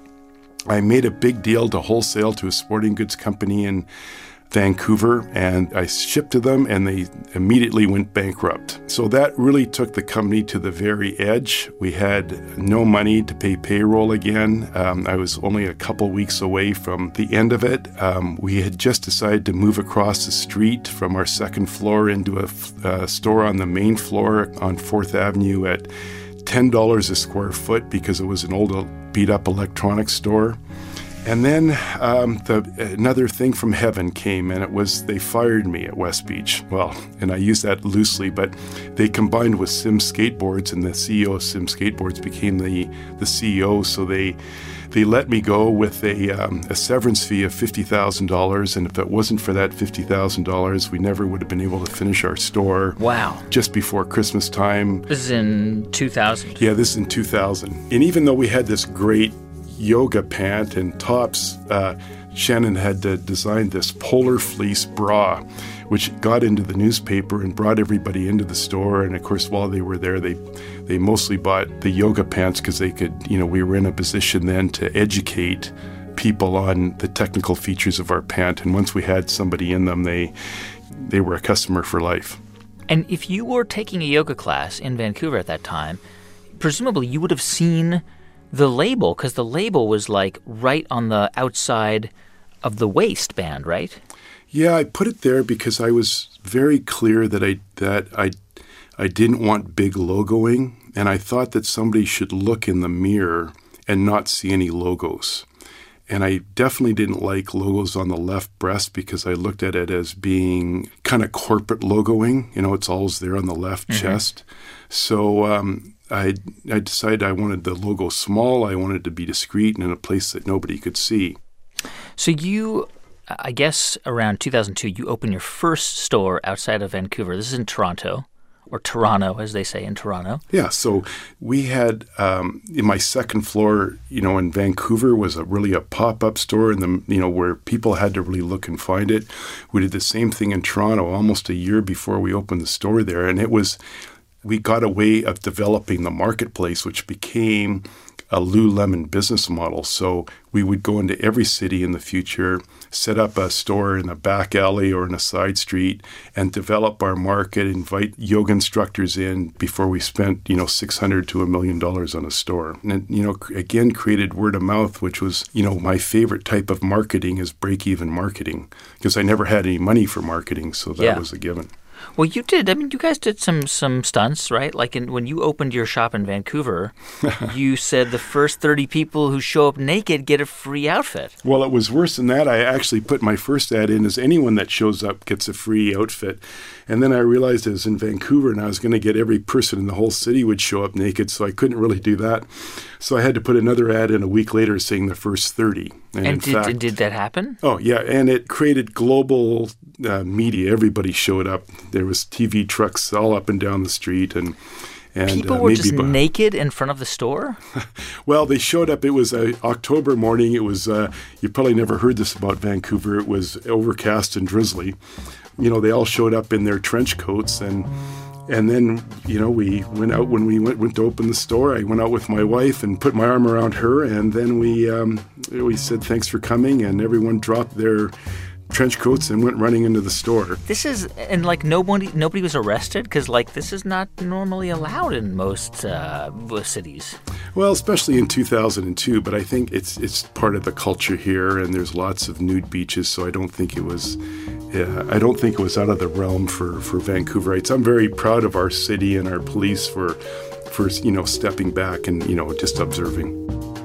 I made a big deal to wholesale to a sporting goods company in Vancouver, and I shipped to them, and they immediately went bankrupt. So that really took the company to the very edge. We had no money to pay payroll again. Um, I was only a couple weeks away from the end of it. Um, we had just decided to move across the street from our second floor into a, a store on the main floor on fourth Avenue at ten dollars a square foot because it was an old beat-up electronics store. And then um, the, another thing from heaven came, and it was they fired me at West Beach. Well, and I use that loosely, but they combined with Sim Skateboards, and the C E O of Sim Skateboards became the, the C E O. So they they let me go with a, um, a severance fee of fifty thousand dollars. And if it wasn't for that fifty thousand dollars, we never would have been able to finish our store. Wow. Just before Christmas time. This is in two thousand. Yeah, this is in two thousand. And even though we had this great yoga pant and tops, uh, Shannon had uh, designed this polar fleece bra, which got into the newspaper and brought everybody into the store. And of course, while they were there, they they mostly bought the yoga pants because they could, you know, we were in a position then to educate people on the technical features of our pant. And once we had somebody in them, they they were a customer for life. And if you were taking a yoga class in Vancouver at that time, presumably you would have seen the label, because the label was like right on the outside of the waistband, right? Yeah, I put it there because I was very clear that I that I I didn't want big logoing, and I thought that somebody should look in the mirror and not see any logos. And I definitely didn't like logos on the left breast because I looked at it as being kind of corporate logoing. You know, it's always there on the left mm-hmm. chest. So um, I I decided I wanted the logo small. I wanted it to be discreet and in a place that nobody could see. So you, I guess around two thousand two, you opened your first store outside of Vancouver. This is in Toronto. Or Toronto, as they say in Toronto. Yeah, so we had, um, in my second floor, you know, in Vancouver was a really a pop-up store, and the you know where people had to really look and find it. We did the same thing in Toronto almost a year before we opened the store there, and it was, we got a way of developing the marketplace, which became a Lululemon business model. So we would go into every city in the future, set up a store in a back alley or in a side street, and develop our market, invite yoga instructors in before we spent, you know, six hundred to a million dollars on a store. And, it, you know, again, created word of mouth, which was, you know, my favorite type of marketing is break-even marketing, because I never had any money for marketing, so that yeah. was a given. Well, you did. I mean, you guys did some some stunts, right? Like in, when you opened your shop in Vancouver, you said the first thirty people who show up naked get a free outfit. Well, it was worse than that. I actually put my first ad in as anyone that shows up gets a free outfit. And then I realized I was in Vancouver and I was going to get every person in the whole city would show up naked, so I couldn't really do that. So I had to put another ad in a week later saying the first thirty. And, and did, fact, did that happen? Oh, yeah. And it created global uh, media. Everybody showed up. There was T V trucks all up and down the street. And, and people uh, were maybe just b- naked in front of the store? Well, they showed up. It was uh, October morning. It was, uh, you probably never heard this about Vancouver. It was overcast and drizzly. You know, they all showed up in their trench coats, and and then, you know, we went out when we went, went to open the store. I went out with my wife and put my arm around her, and then we um, we said thanks for coming, and everyone dropped their trench coats and went running into the store. This is, and like nobody nobody was arrested, because like this is not normally allowed in most uh, cities. Well, especially in two thousand two, but I think it's it's part of the culture here, and there's lots of nude beaches, so I don't think it was uh, I don't think it was out of the realm for, for Vancouverites. I'm very proud of our city and our police for for you know stepping back and you know just observing.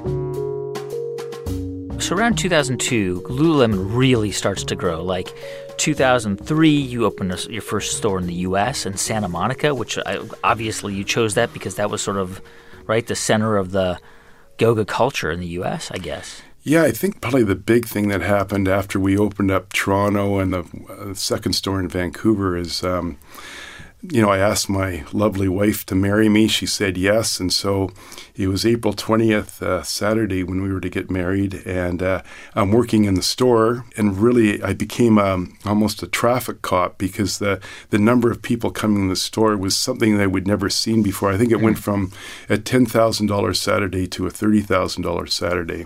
So around two thousand two, Lululemon really starts to grow. Like two thousand three, you opened a, your first store in the U S in Santa Monica, which I, obviously you chose that because that was sort of, right, the center of the yoga culture in the U S, I guess. Yeah, I think probably the big thing that happened after we opened up Toronto and the uh, second store in Vancouver is, um, you know, I asked my lovely wife to marry me. She said yes. And so it was April twentieth, uh, Saturday, when we were to get married. And uh, I'm working in the store. And really, I became um, almost a traffic cop because the, the number of people coming in the store was something that I would never seen before. I think it mm. went from a ten thousand dollars Saturday to a thirty thousand dollars Saturday.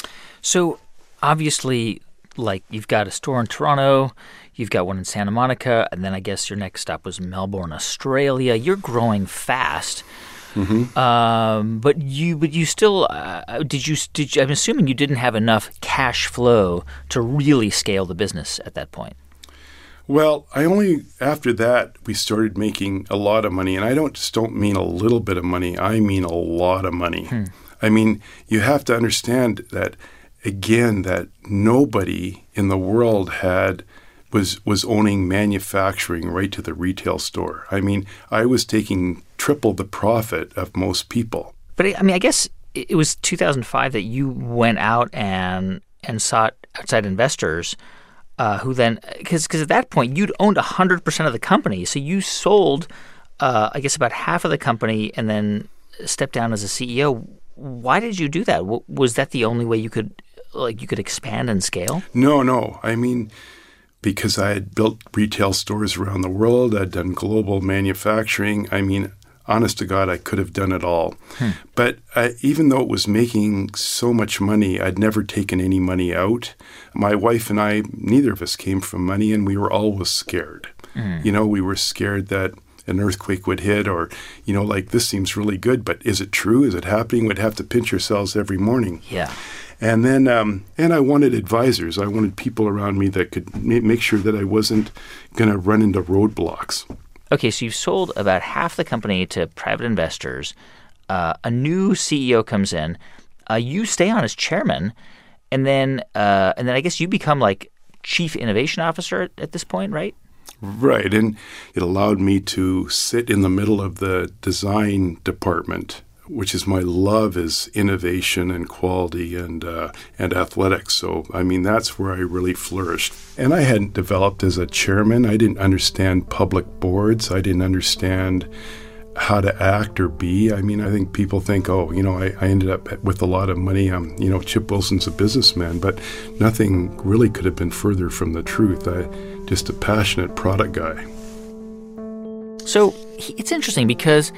So obviously, like, you've got a store in Toronto, you've got one in Santa Monica, and then I guess your next stop was Melbourne, Australia. You're growing fast, mm-hmm. um, but you but you still uh, did you did you, I'm assuming you didn't have enough cash flow to really scale the business at that point. Well, I only after that we started making a lot of money, and I don't just don't mean a little bit of money. I mean a lot of money. Hmm. I mean, you have to understand that. Again, that nobody in the world had was was owning manufacturing right to the retail store. I mean, I was taking triple the profit of most people. But I mean, I guess it was two thousand five that you went out and and sought outside investors, uh, who then because because at that point you'd owned one hundred percent of the company, so you sold, uh, I guess, about half of the company and then stepped down as a C E O. Why did you do that? Was that the only way you could? Like you could expand and scale? No, no. I mean, because I had built retail stores around the world, I'd done global manufacturing. I mean, honest to God, I could have done it all. Hmm. But I, even though it was making so much money, I'd never taken any money out. My wife and I, neither of us came from money, and we were always scared. Hmm. You know, we were scared that an earthquake would hit or, you know, like this seems really good, but is it true? Is it happening? We'd have to pinch ourselves every morning. Yeah. And then, um, and I wanted advisors. I wanted people around me that could ma- make sure that I wasn't going to run into roadblocks. Okay, so you've sold about half the company to private investors. Uh, a new C E O comes in. Uh, you stay on as chairman, and then, uh, and then I guess you become like chief innovation officer at, at this point, right? Right, and it allowed me to sit in the middle of the design department, which is my love is innovation and quality and uh, and athletics. So, I mean, that's where I really flourished. And I hadn't developed as a chairman. I didn't understand public boards. I didn't understand how to act or be. I mean, I think people think, oh, you know, I, I ended up with a lot of money. Um, you know, Chip Wilson's a businessman, but nothing really could have been further from the truth. I just a passionate product guy. So it's interesting because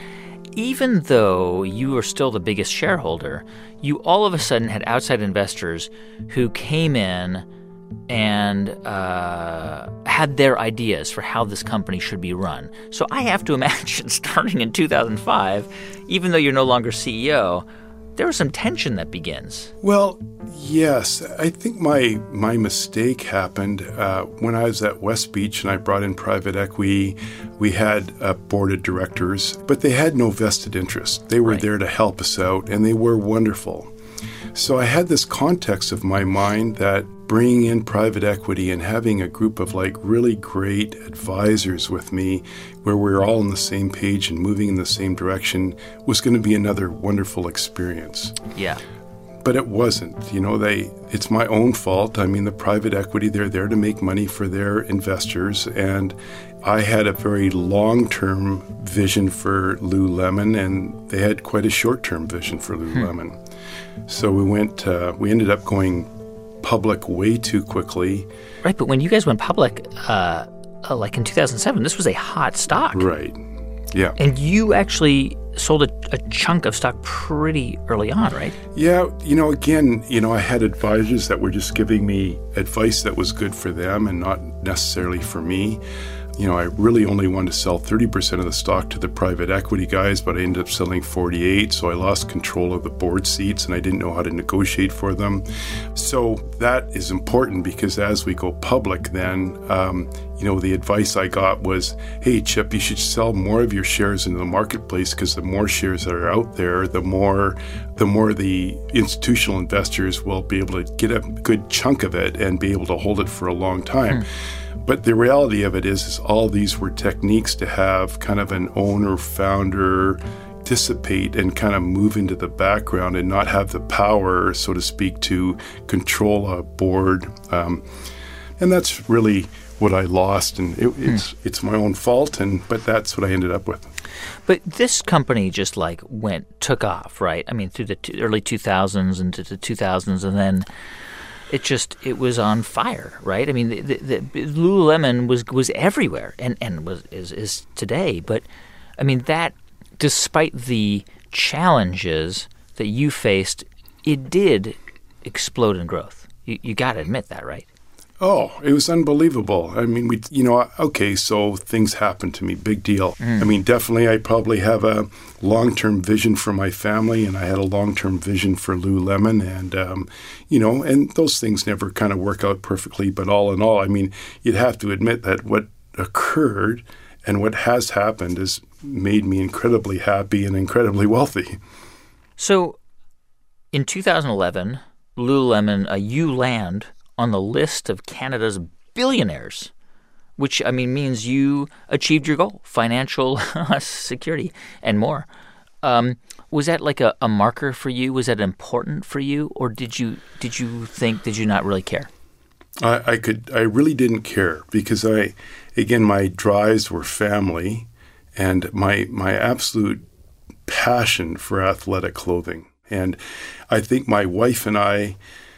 even though you were still the biggest shareholder, you all of a sudden had outside investors who came in and uh, had their ideas for how this company should be run. So I have to imagine starting in two thousand five, even though you're no longer C E O, there was some tension that begins. Well, yes. I think my my mistake happened uh, when I was at West Beach and I brought in private equity. We had a board of directors, but they had no vested interest. They were Right. there to help us out, and they were wonderful. So I had this context of my mind that bringing in private equity and having a group of like really great advisors with me where we were all on the same page and moving in the same direction was going to be another wonderful experience. Yeah. But it wasn't. You know, they it's my own fault. I mean, the private equity, they're there to make money for their investors. And I had a very long-term vision for Lululemon, and they had quite a short-term vision for Lululemon. Hmm. So we went, uh, we ended up going public way too quickly. Right, but when you guys went public, uh, uh, like in two thousand seven, this was a hot stock. Right. Yeah. And you actually sold a, a chunk of stock pretty early on, right? Yeah. You know, again, you know, I had advisors that were just giving me advice that was good for them and not necessarily for me. You know, I really only wanted to sell thirty percent of the stock to the private equity guys, but I ended up selling forty-eight, so I lost control of the board seats and I didn't know how to negotiate for them. So that is important because as we go public then, um, you know, the advice I got was, hey, Chip, you should sell more of your shares into the marketplace because the more shares that are out there, the more the more the institutional investors will be able to get a good chunk of it and be able to hold it for a long time. Hmm. But the reality of it is, is all these were techniques to have kind of an owner, founder dissipate and kind of move into the background and not have the power, so to speak, to control a board. Um, and that's really what I lost, and it, it's hmm. it's my own fault. And but that's what I ended up with. But this company just like went took off, right? I mean, through the t- early two thousands into the two thousands, and then. It just it was on fire, right? I mean, the, the, the Lululemon was was everywhere, and and was is, is today. But I mean that, despite the challenges that you faced, it did explode in growth. You you got to admit that, right? Oh, it was unbelievable. I mean, we, you know, okay, so things happened to me, big deal. Mm. I mean, definitely I probably have a long-term vision for my family, and I had a long-term vision for Lululemon, and, um, you know, and those things never kind of work out perfectly, but all in all, I mean, you'd have to admit that what occurred and what has happened has made me incredibly happy and incredibly wealthy. So in two thousand eleven, Lululemon, uh, you land on the list of Canada's billionaires, which, I mean, means you achieved your goal, financial security and more. Um, was that like a, a marker for you? Was that important for you? Or did you did you think, did you not really care? I, I could, I really didn't care because I, again, my drives were family and my my absolute passion for athletic clothing. And I think my wife and I,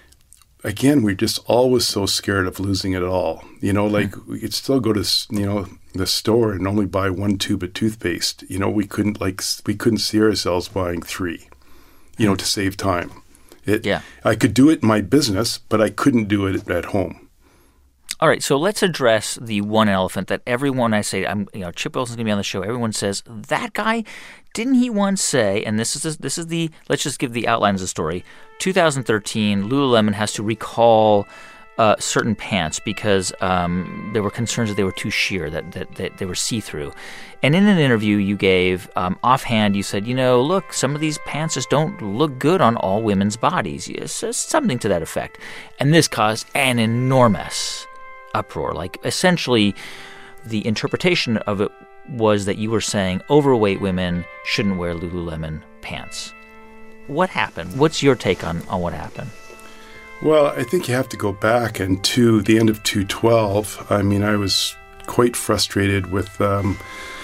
again, we're just always so scared of losing it all. You know, like we could still go to, you know, the store and only buy one tube of toothpaste. You know, we couldn't like we couldn't see ourselves buying three, you know, to save time. It, yeah. I could do it in my business, but I couldn't do it at home. All right, so let's address the one elephant that everyone I say, I'm, you know, Chip Wilson's going to be on the show. Everyone says, that guy, didn't he once say, and this is the, this is the, let's just give the outline of the story. two thousand thirteen, Lululemon has to recall uh, certain pants because um, there were concerns that they were too sheer, that, that, that they were see-through. And in an interview you gave, um, offhand, you said, you know, look, some of these pants just don't look good on all women's bodies. Yes, something to that effect. And this caused an enormous uproar. Like, essentially, the interpretation of it was that you were saying overweight women shouldn't wear Lululemon pants. What happened? What's your take on, on what happened? Well, I think you have to go back and to the end of two twelve. I mean, I was quite frustrated with um,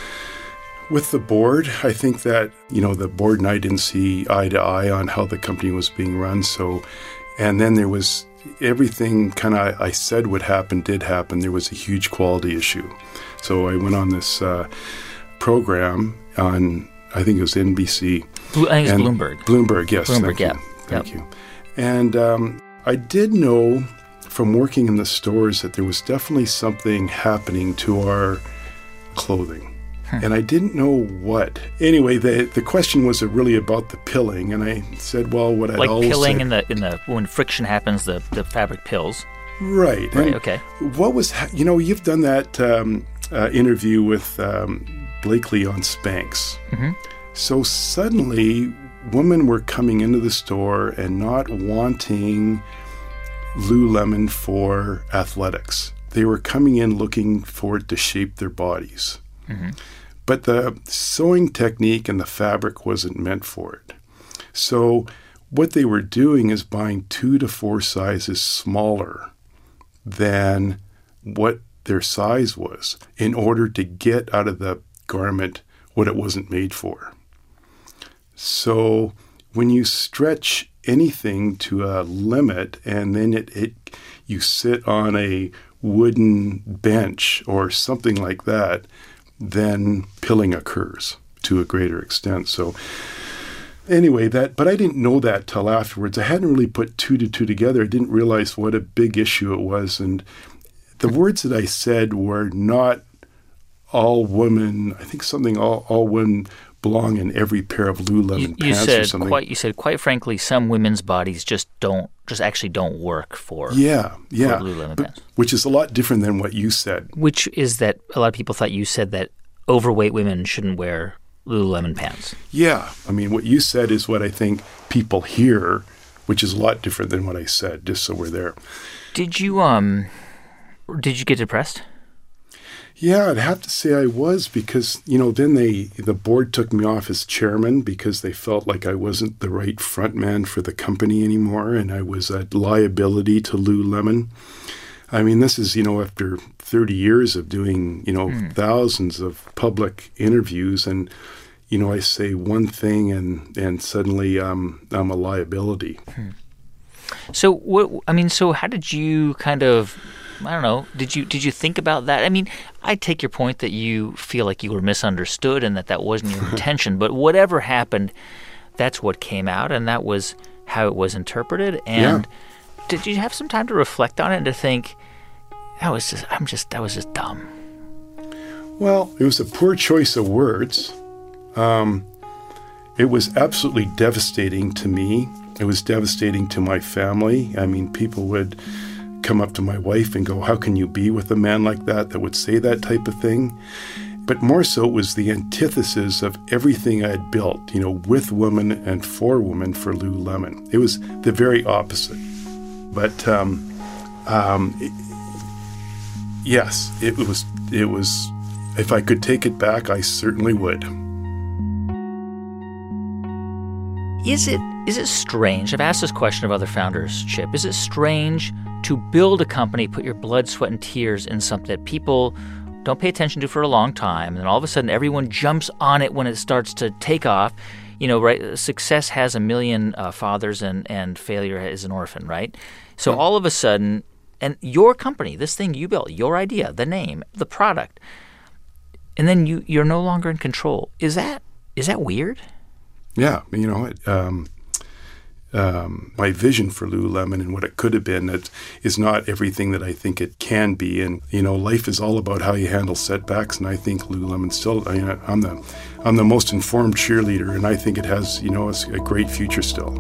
with the board. I think that, you know, the board and I didn't see eye to eye on how the company was being run. So, and then there was everything kind of I said would happen did happen. There was a huge quality issue. So I went on this uh, program on I think it was N B C. Blue, I think and it's Bloomberg. Bloomberg, yes. Bloomberg, thank yeah. you. Thank Yep. you. And um, I did know from working in the stores that there was definitely something happening to our clothing. Hmm. And I didn't know what. Anyway, the the question was really about the pilling, and I said, well, what I'd Like always pilling said, in the in the when friction happens, the, the fabric pills. right. Right, And okay. what was, ha- you know, you've done that um, uh, interview with um, Blakely on Spanx. Mm-hmm. So suddenly, women were coming into the store and not wanting Lululemon for athletics. They were coming in looking for it to shape their bodies. Mm-hmm. But the sewing technique and the fabric wasn't meant for it. So what they were doing is buying two to four sizes smaller than what their size was in order to get out of the garment what it wasn't made for. So when you stretch anything to a limit and then it, it you sit on a wooden bench or something like that, then pilling occurs to a greater extent. So anyway, that but I didn't know that till afterwards. I hadn't really put two to two together. I didn't realize what a big issue it was. And the words that I said were not all women, I think something all, all women belong in every pair of Lululemon You, you pants said or something. quite. You said quite frankly, some women's bodies just don't, just actually don't work for yeah, yeah. for Lululemon But- pants. which is a lot different than what you said. Which is that a lot of people thought you said that overweight women shouldn't wear Lululemon pants. Yeah. I mean, what you said is what I think people hear, which is a lot different than what I said, just so we're there. Did you um, did you get depressed? Yeah, I'd have to say I was because, you know, then they the board took me off as chairman because they felt like I wasn't the right front man for the company anymore and I was a liability to Lululemon. I mean, this is, you know, after thirty years of doing, you know, mm. thousands of public interviews and, you know, I say one thing and, and suddenly um, I'm a liability. Hmm. So, what, I mean, so how did you kind of, I don't know, did you did you think about that? I mean, I take your point that you feel like you were misunderstood and that that wasn't your intention, but whatever happened, that's what came out and that was how it was interpreted. And yeah. Did you have some time to reflect on it and to think, that was just, I'm just, that was just dumb? Well, it was a poor choice of words. Um, it was absolutely devastating to me. It was devastating to my family. I mean, people would come up to my wife and go, how can you be with a man like that that would say that type of thing? But more so, it was the antithesis of everything I had built, you know, with women and for women for Lululemon. It was the very opposite. But um, um, it, yes, it was. It was. If I could take it back, I certainly would. Is it is it strange? I've asked this question of other founders, Chip. Is it strange to build a company, put your blood, sweat, and tears in something that people don't pay attention to for a long time, and then all of a sudden everyone jumps on it when it starts to take off? You know, right? Success has a million uh, fathers, and, and failure is an orphan, right? So all of a sudden, and your company, this thing you built, your idea, the name, the product, and then you, you're no longer in control. Is that is that weird? Yeah, you know, it, um, um, my vision for Lululemon and what it could have been it is not everything that I think it can be. And, you know, life is all about how you handle setbacks. And I think Lululemon still, you know, I'm the, I'm the most informed cheerleader, and I think it has, you know, a great future still.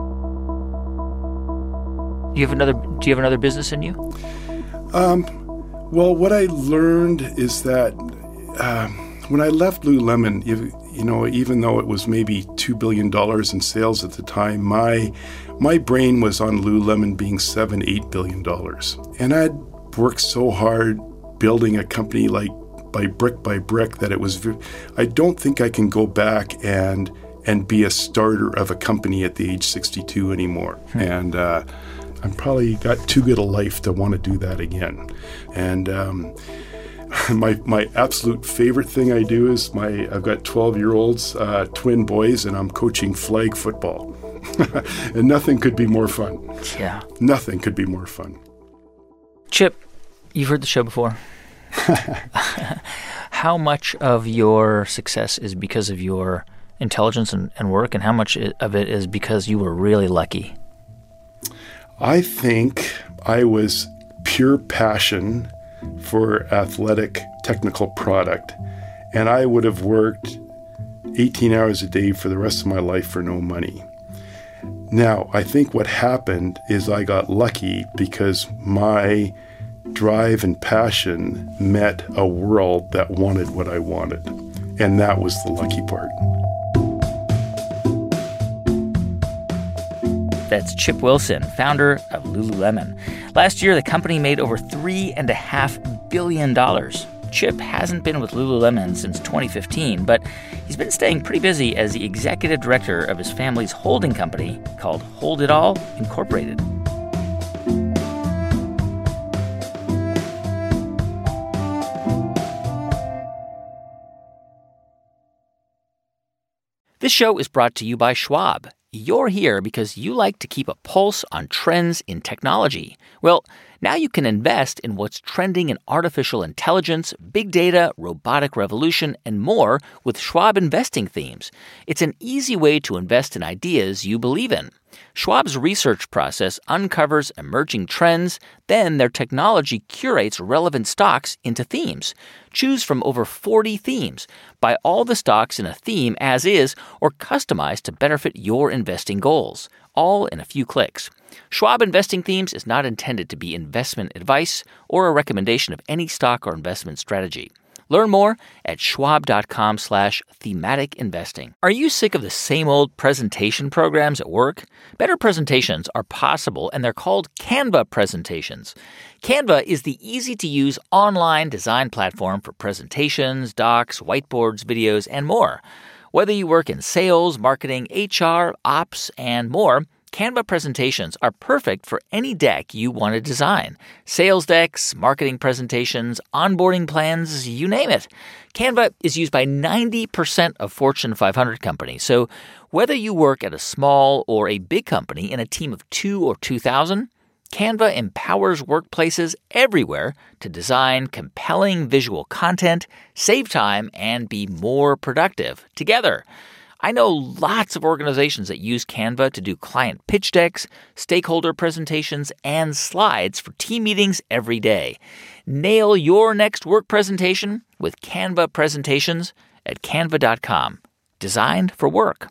Do you have another, do you have another business in you? Um, well, what I learned is that um, when I left Lululemon, you, you know, even though it was maybe two billion dollars in sales at the time, my my brain was on Lululemon being seven, eight billion dollars. And I'd worked so hard building a company like by brick by brick that it was, I don't think I can go back and and be a starter of a company at the age sixty-two anymore. Hmm. And uh, I'm probably got too good a life to want to do that again. And um, my my absolute favorite thing I do is my I've got twelve-year-olds, uh, twin boys, and I'm coaching flag football. And nothing could be more fun. Yeah. Nothing could be more fun. Chip, you've heard the show before. How much of your success is because of your intelligence and, and work, and how much of it is because you were really lucky? I think I was pure passion for athletic technical product, and I would have worked eighteen hours a day for the rest of my life for no money. Now, I think what happened is I got lucky because my drive and passion met a world that wanted what I wanted, and that was the lucky part. That's Chip Wilson, founder of Lululemon. Last year, the company made over three point five billion dollars. Chip hasn't been with Lululemon since twenty fifteen, but he's been staying pretty busy as the executive director of his family's holding company called Hold It All Incorporated. This show is brought to you by Schwab. You're here because you like to keep a pulse on trends in technology. Well, now you can invest in what's trending in artificial intelligence, big data, robotic revolution, and more with Schwab investing themes. It's an easy way to invest in ideas you believe in. Schwab's research process uncovers emerging trends, then their technology curates relevant stocks into themes. Choose from over forty themes. Buy all the stocks in a theme as is or customized to better fit your investing goals, all in a few clicks. Schwab Investing Themes is not intended to be investment advice or a recommendation of any stock or investment strategy. Learn more at schwab.com slash thematic investing. Are you sick of the same old presentation programs at work? Better presentations are possible, and they're called Canva presentations. Canva is the easy-to-use online design platform for presentations, docs, whiteboards, videos, and more. Whether you work in sales, marketing, H R, ops, and more, Canva presentations are perfect for any deck you want to design. Sales decks, marketing presentations, onboarding plans, you name it. Canva is used by ninety percent of Fortune five hundred companies. So whether you work at a small or a big company in a team of two or two thousand, Canva empowers workplaces everywhere to design compelling visual content, save time, and be more productive together. I know lots of organizations that use Canva to do client pitch decks, stakeholder presentations, and slides for team meetings every day. Nail your next work presentation with Canva presentations at canva dot com. Designed for work.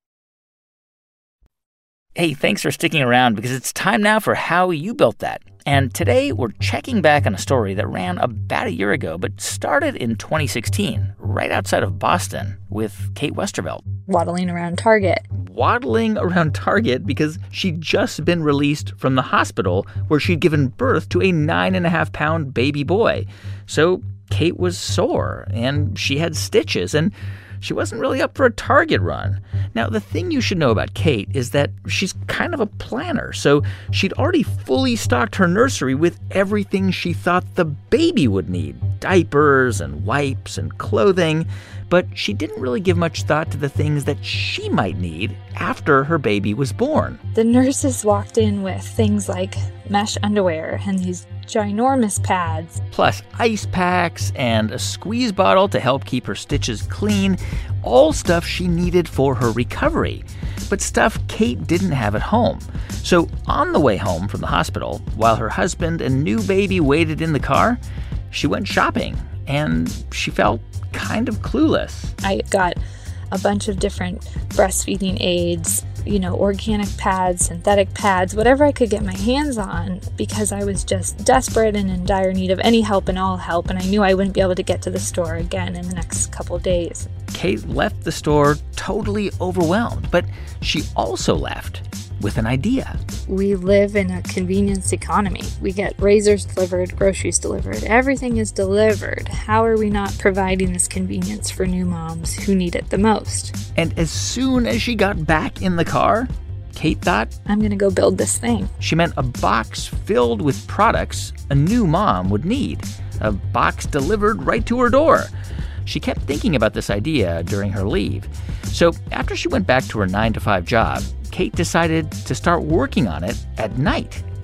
Hey, thanks for sticking around because it's time now for How You Built That. And today we're checking back on a story that ran about a year ago, but started in twenty sixteen, right outside of Boston, with Kate Westervelt. Waddling around Target. Waddling around Target because she'd just been released from the hospital where she'd given birth to a nine and a half pound baby boy. So Kate was sore and she had stitches and she wasn't really up for a Target run. Now, the thing you should know about Kate is that she's kind of a planner, so she'd already fully stocked her nursery with everything she thought the baby would need, diapers and wipes and clothing, but she didn't really give much thought to the things that she might need after her baby was born. The nurses walked in with things like mesh underwear and these ginormous pads. Plus ice packs and a squeeze bottle to help keep her stitches clean, all stuff she needed for her recovery, but stuff Kate didn't have at home. So on the way home from the hospital, while her husband and new baby waited in the car, she went shopping, and she felt kind of clueless. I got a bunch of different breastfeeding aids, you know, organic pads, synthetic pads, whatever I could get my hands on, because I was just desperate and in dire need of any help and all help, and I knew I wouldn't be able to get to the store again in the next couple of days. Kate left the store totally overwhelmed, but she also left with an idea. We live in a convenience economy. We get razors delivered, groceries delivered. Everything is delivered. How are we not providing this convenience for new moms who need it the most? And as soon as she got back in the car, Kate thought, I'm going to go build this thing. She meant a box filled with products a new mom would need. A box delivered right to her door. She kept thinking about this idea during her leave. So after she went back to her nine to five job, Kate decided to start working on it at night. I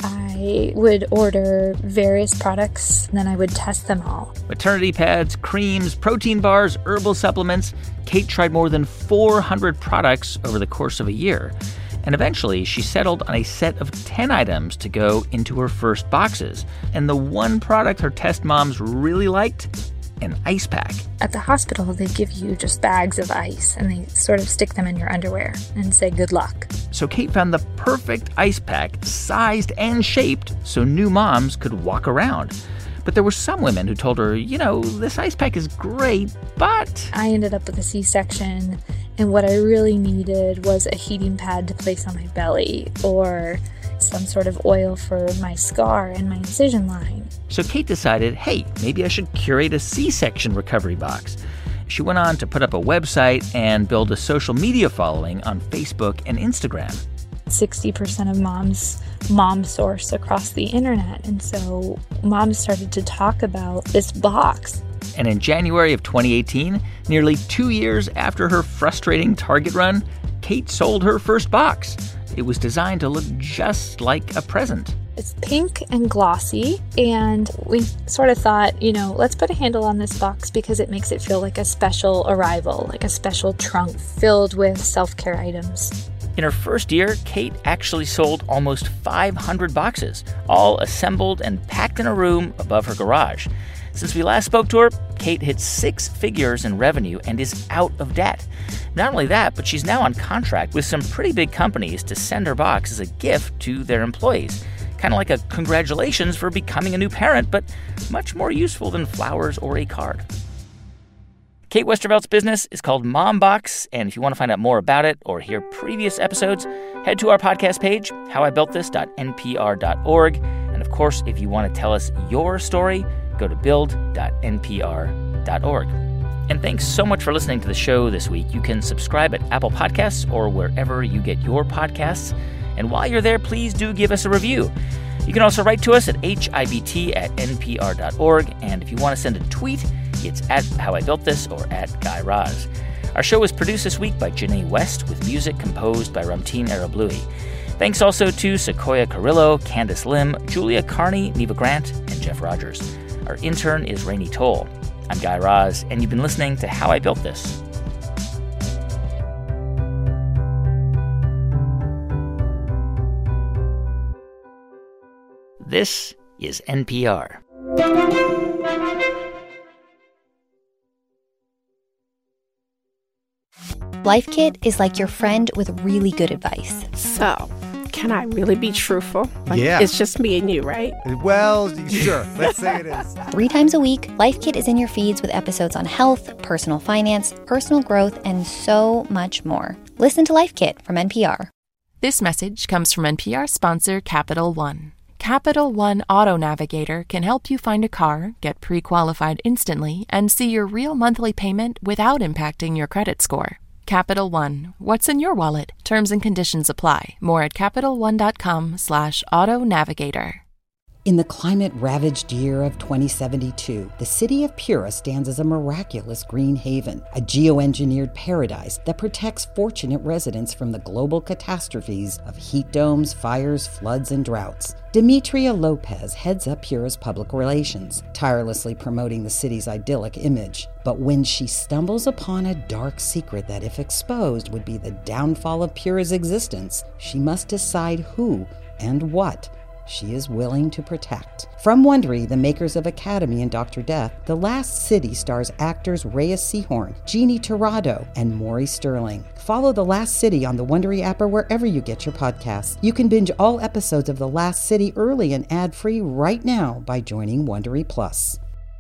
I would order various products, and then I would test them all. Maternity pads, creams, protein bars, herbal supplements. Kate tried more than four hundred products over the course of a year. And eventually, she settled on a set of ten items to go into her first boxes. And the one product her test moms really liked? An ice pack. At the hospital, they give you just bags of ice, and they sort of stick them in your underwear and say good luck. So Kate found the perfect ice pack, sized and shaped so new moms could walk around. But there were some women who told her, you know, this ice pack is great, but... I ended up with a C-section, and what I really needed was a heating pad to place on my belly, or some sort of oil for my scar and my incision line. So Kate decided, hey, maybe I should curate a C-section recovery box. She went on to put up a website and build a social media following on Facebook and Instagram. sixty percent of moms mom source across the internet, and so moms started to talk about this box. And in January of twenty eighteen, nearly two years after her frustrating Target run, Kate sold her first box. It was designed to look just like a present. It's pink and glossy, and we sort of thought, you know, let's put a handle on this box because it makes it feel like a special arrival, like a special trunk filled with self-care items. In her first year, Kate actually sold almost five hundred boxes, all assembled and packed in a room above her garage. Since we last spoke to her, Kate hit six figures in revenue and is out of debt. Not only that, but she's now on contract with some pretty big companies to send her box as a gift to their employees. Kind of like a congratulations for becoming a new parent, but much more useful than flowers or a card. Kate Westervelt's business is called MomBox, and if you want to find out more about it or hear previous episodes, head to our podcast page, how I built this dot n p r dot org. And of course, if you want to tell us your story, go to build dot n p r dot org. And thanks so much for listening to the show this week. You can subscribe at Apple Podcasts or wherever you get your podcasts. And while you're there, please do give us a review. You can also write to us at h i b t at n p r dot org. And if you want to send a tweet, it's at How I Built This or at Guy Raz. Our show was produced this week by Janae West with music composed by Ramteen Arablouei. Thanks also to Sequoia Carrillo, Candace Lim, Julia Carney, Neva Grant, and Jeff Rogers. Our intern is Rainey Toll. I'm Guy Raz, and you've been listening to How I Built This. This is N P R. Life Kit is like your friend with really good advice. So, can I really be truthful? Like, yeah. It's just me and you, right? Well, sure. Let's say it is. Three times a week, Life Kit is in your feeds with episodes on health, personal finance, personal growth, and so much more. Listen to Life Kit from N P R. This message comes from N P R sponsor Capital One. Capital One Auto Navigator can help you find a car, get pre-qualified instantly, and see your real monthly payment without impacting your credit score. Capital One. What's in your wallet? Terms and conditions apply. More at CapitalOne.com slash auto navigator. In the climate-ravaged year of twenty seventy-two, the city of Pura stands as a miraculous green haven, a geoengineered paradise that protects fortunate residents from the global catastrophes of heat domes, fires, floods, and droughts. Demetria Lopez heads up Pura's public relations, tirelessly promoting the city's idyllic image. But when she stumbles upon a dark secret that, if exposed, would be the downfall of Pura's existence, she must decide who and what she is willing to protect. From Wondery, the makers of Academy and Doctor Death, The Last City stars actors Reyes Sehorn, Jeannie Torrado, and Maury Sterling. Follow The Last City on the Wondery app or wherever you get your podcasts. You can binge all episodes of The Last City early and ad-free right now by joining Wondery Plus.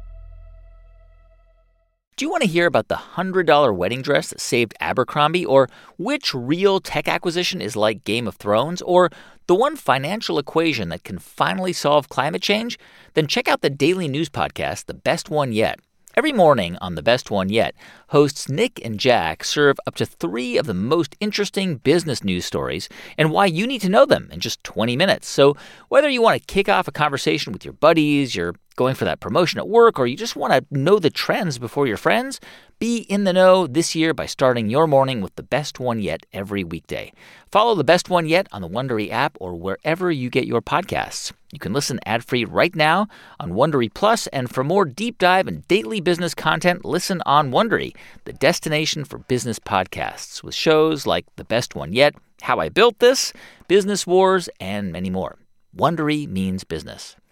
Do you want to hear about the one hundred dollars wedding dress that saved Abercrombie, or which real tech acquisition is like Game of Thrones, or the one financial equation that can finally solve climate change? Then check out the daily news podcast, The Best One Yet. Every morning on The Best One Yet, hosts Nick and Jack serve up to three of the most interesting business news stories and why you need to know them in just twenty minutes. So whether you want to kick off a conversation with your buddies, you're going for that promotion at work, or you just want to know the trends before your friends? Be in the know this year by starting your morning with the best one yet every weekday. Follow the best one yet on the Wondery app or wherever you get your podcasts. You can listen ad-free right now on Wondery Plus, and for more deep dive and daily business content, listen on Wondery, the destination for business podcasts, with shows like The Best One Yet, How I Built This, Business Wars, and many more. Wondery means business.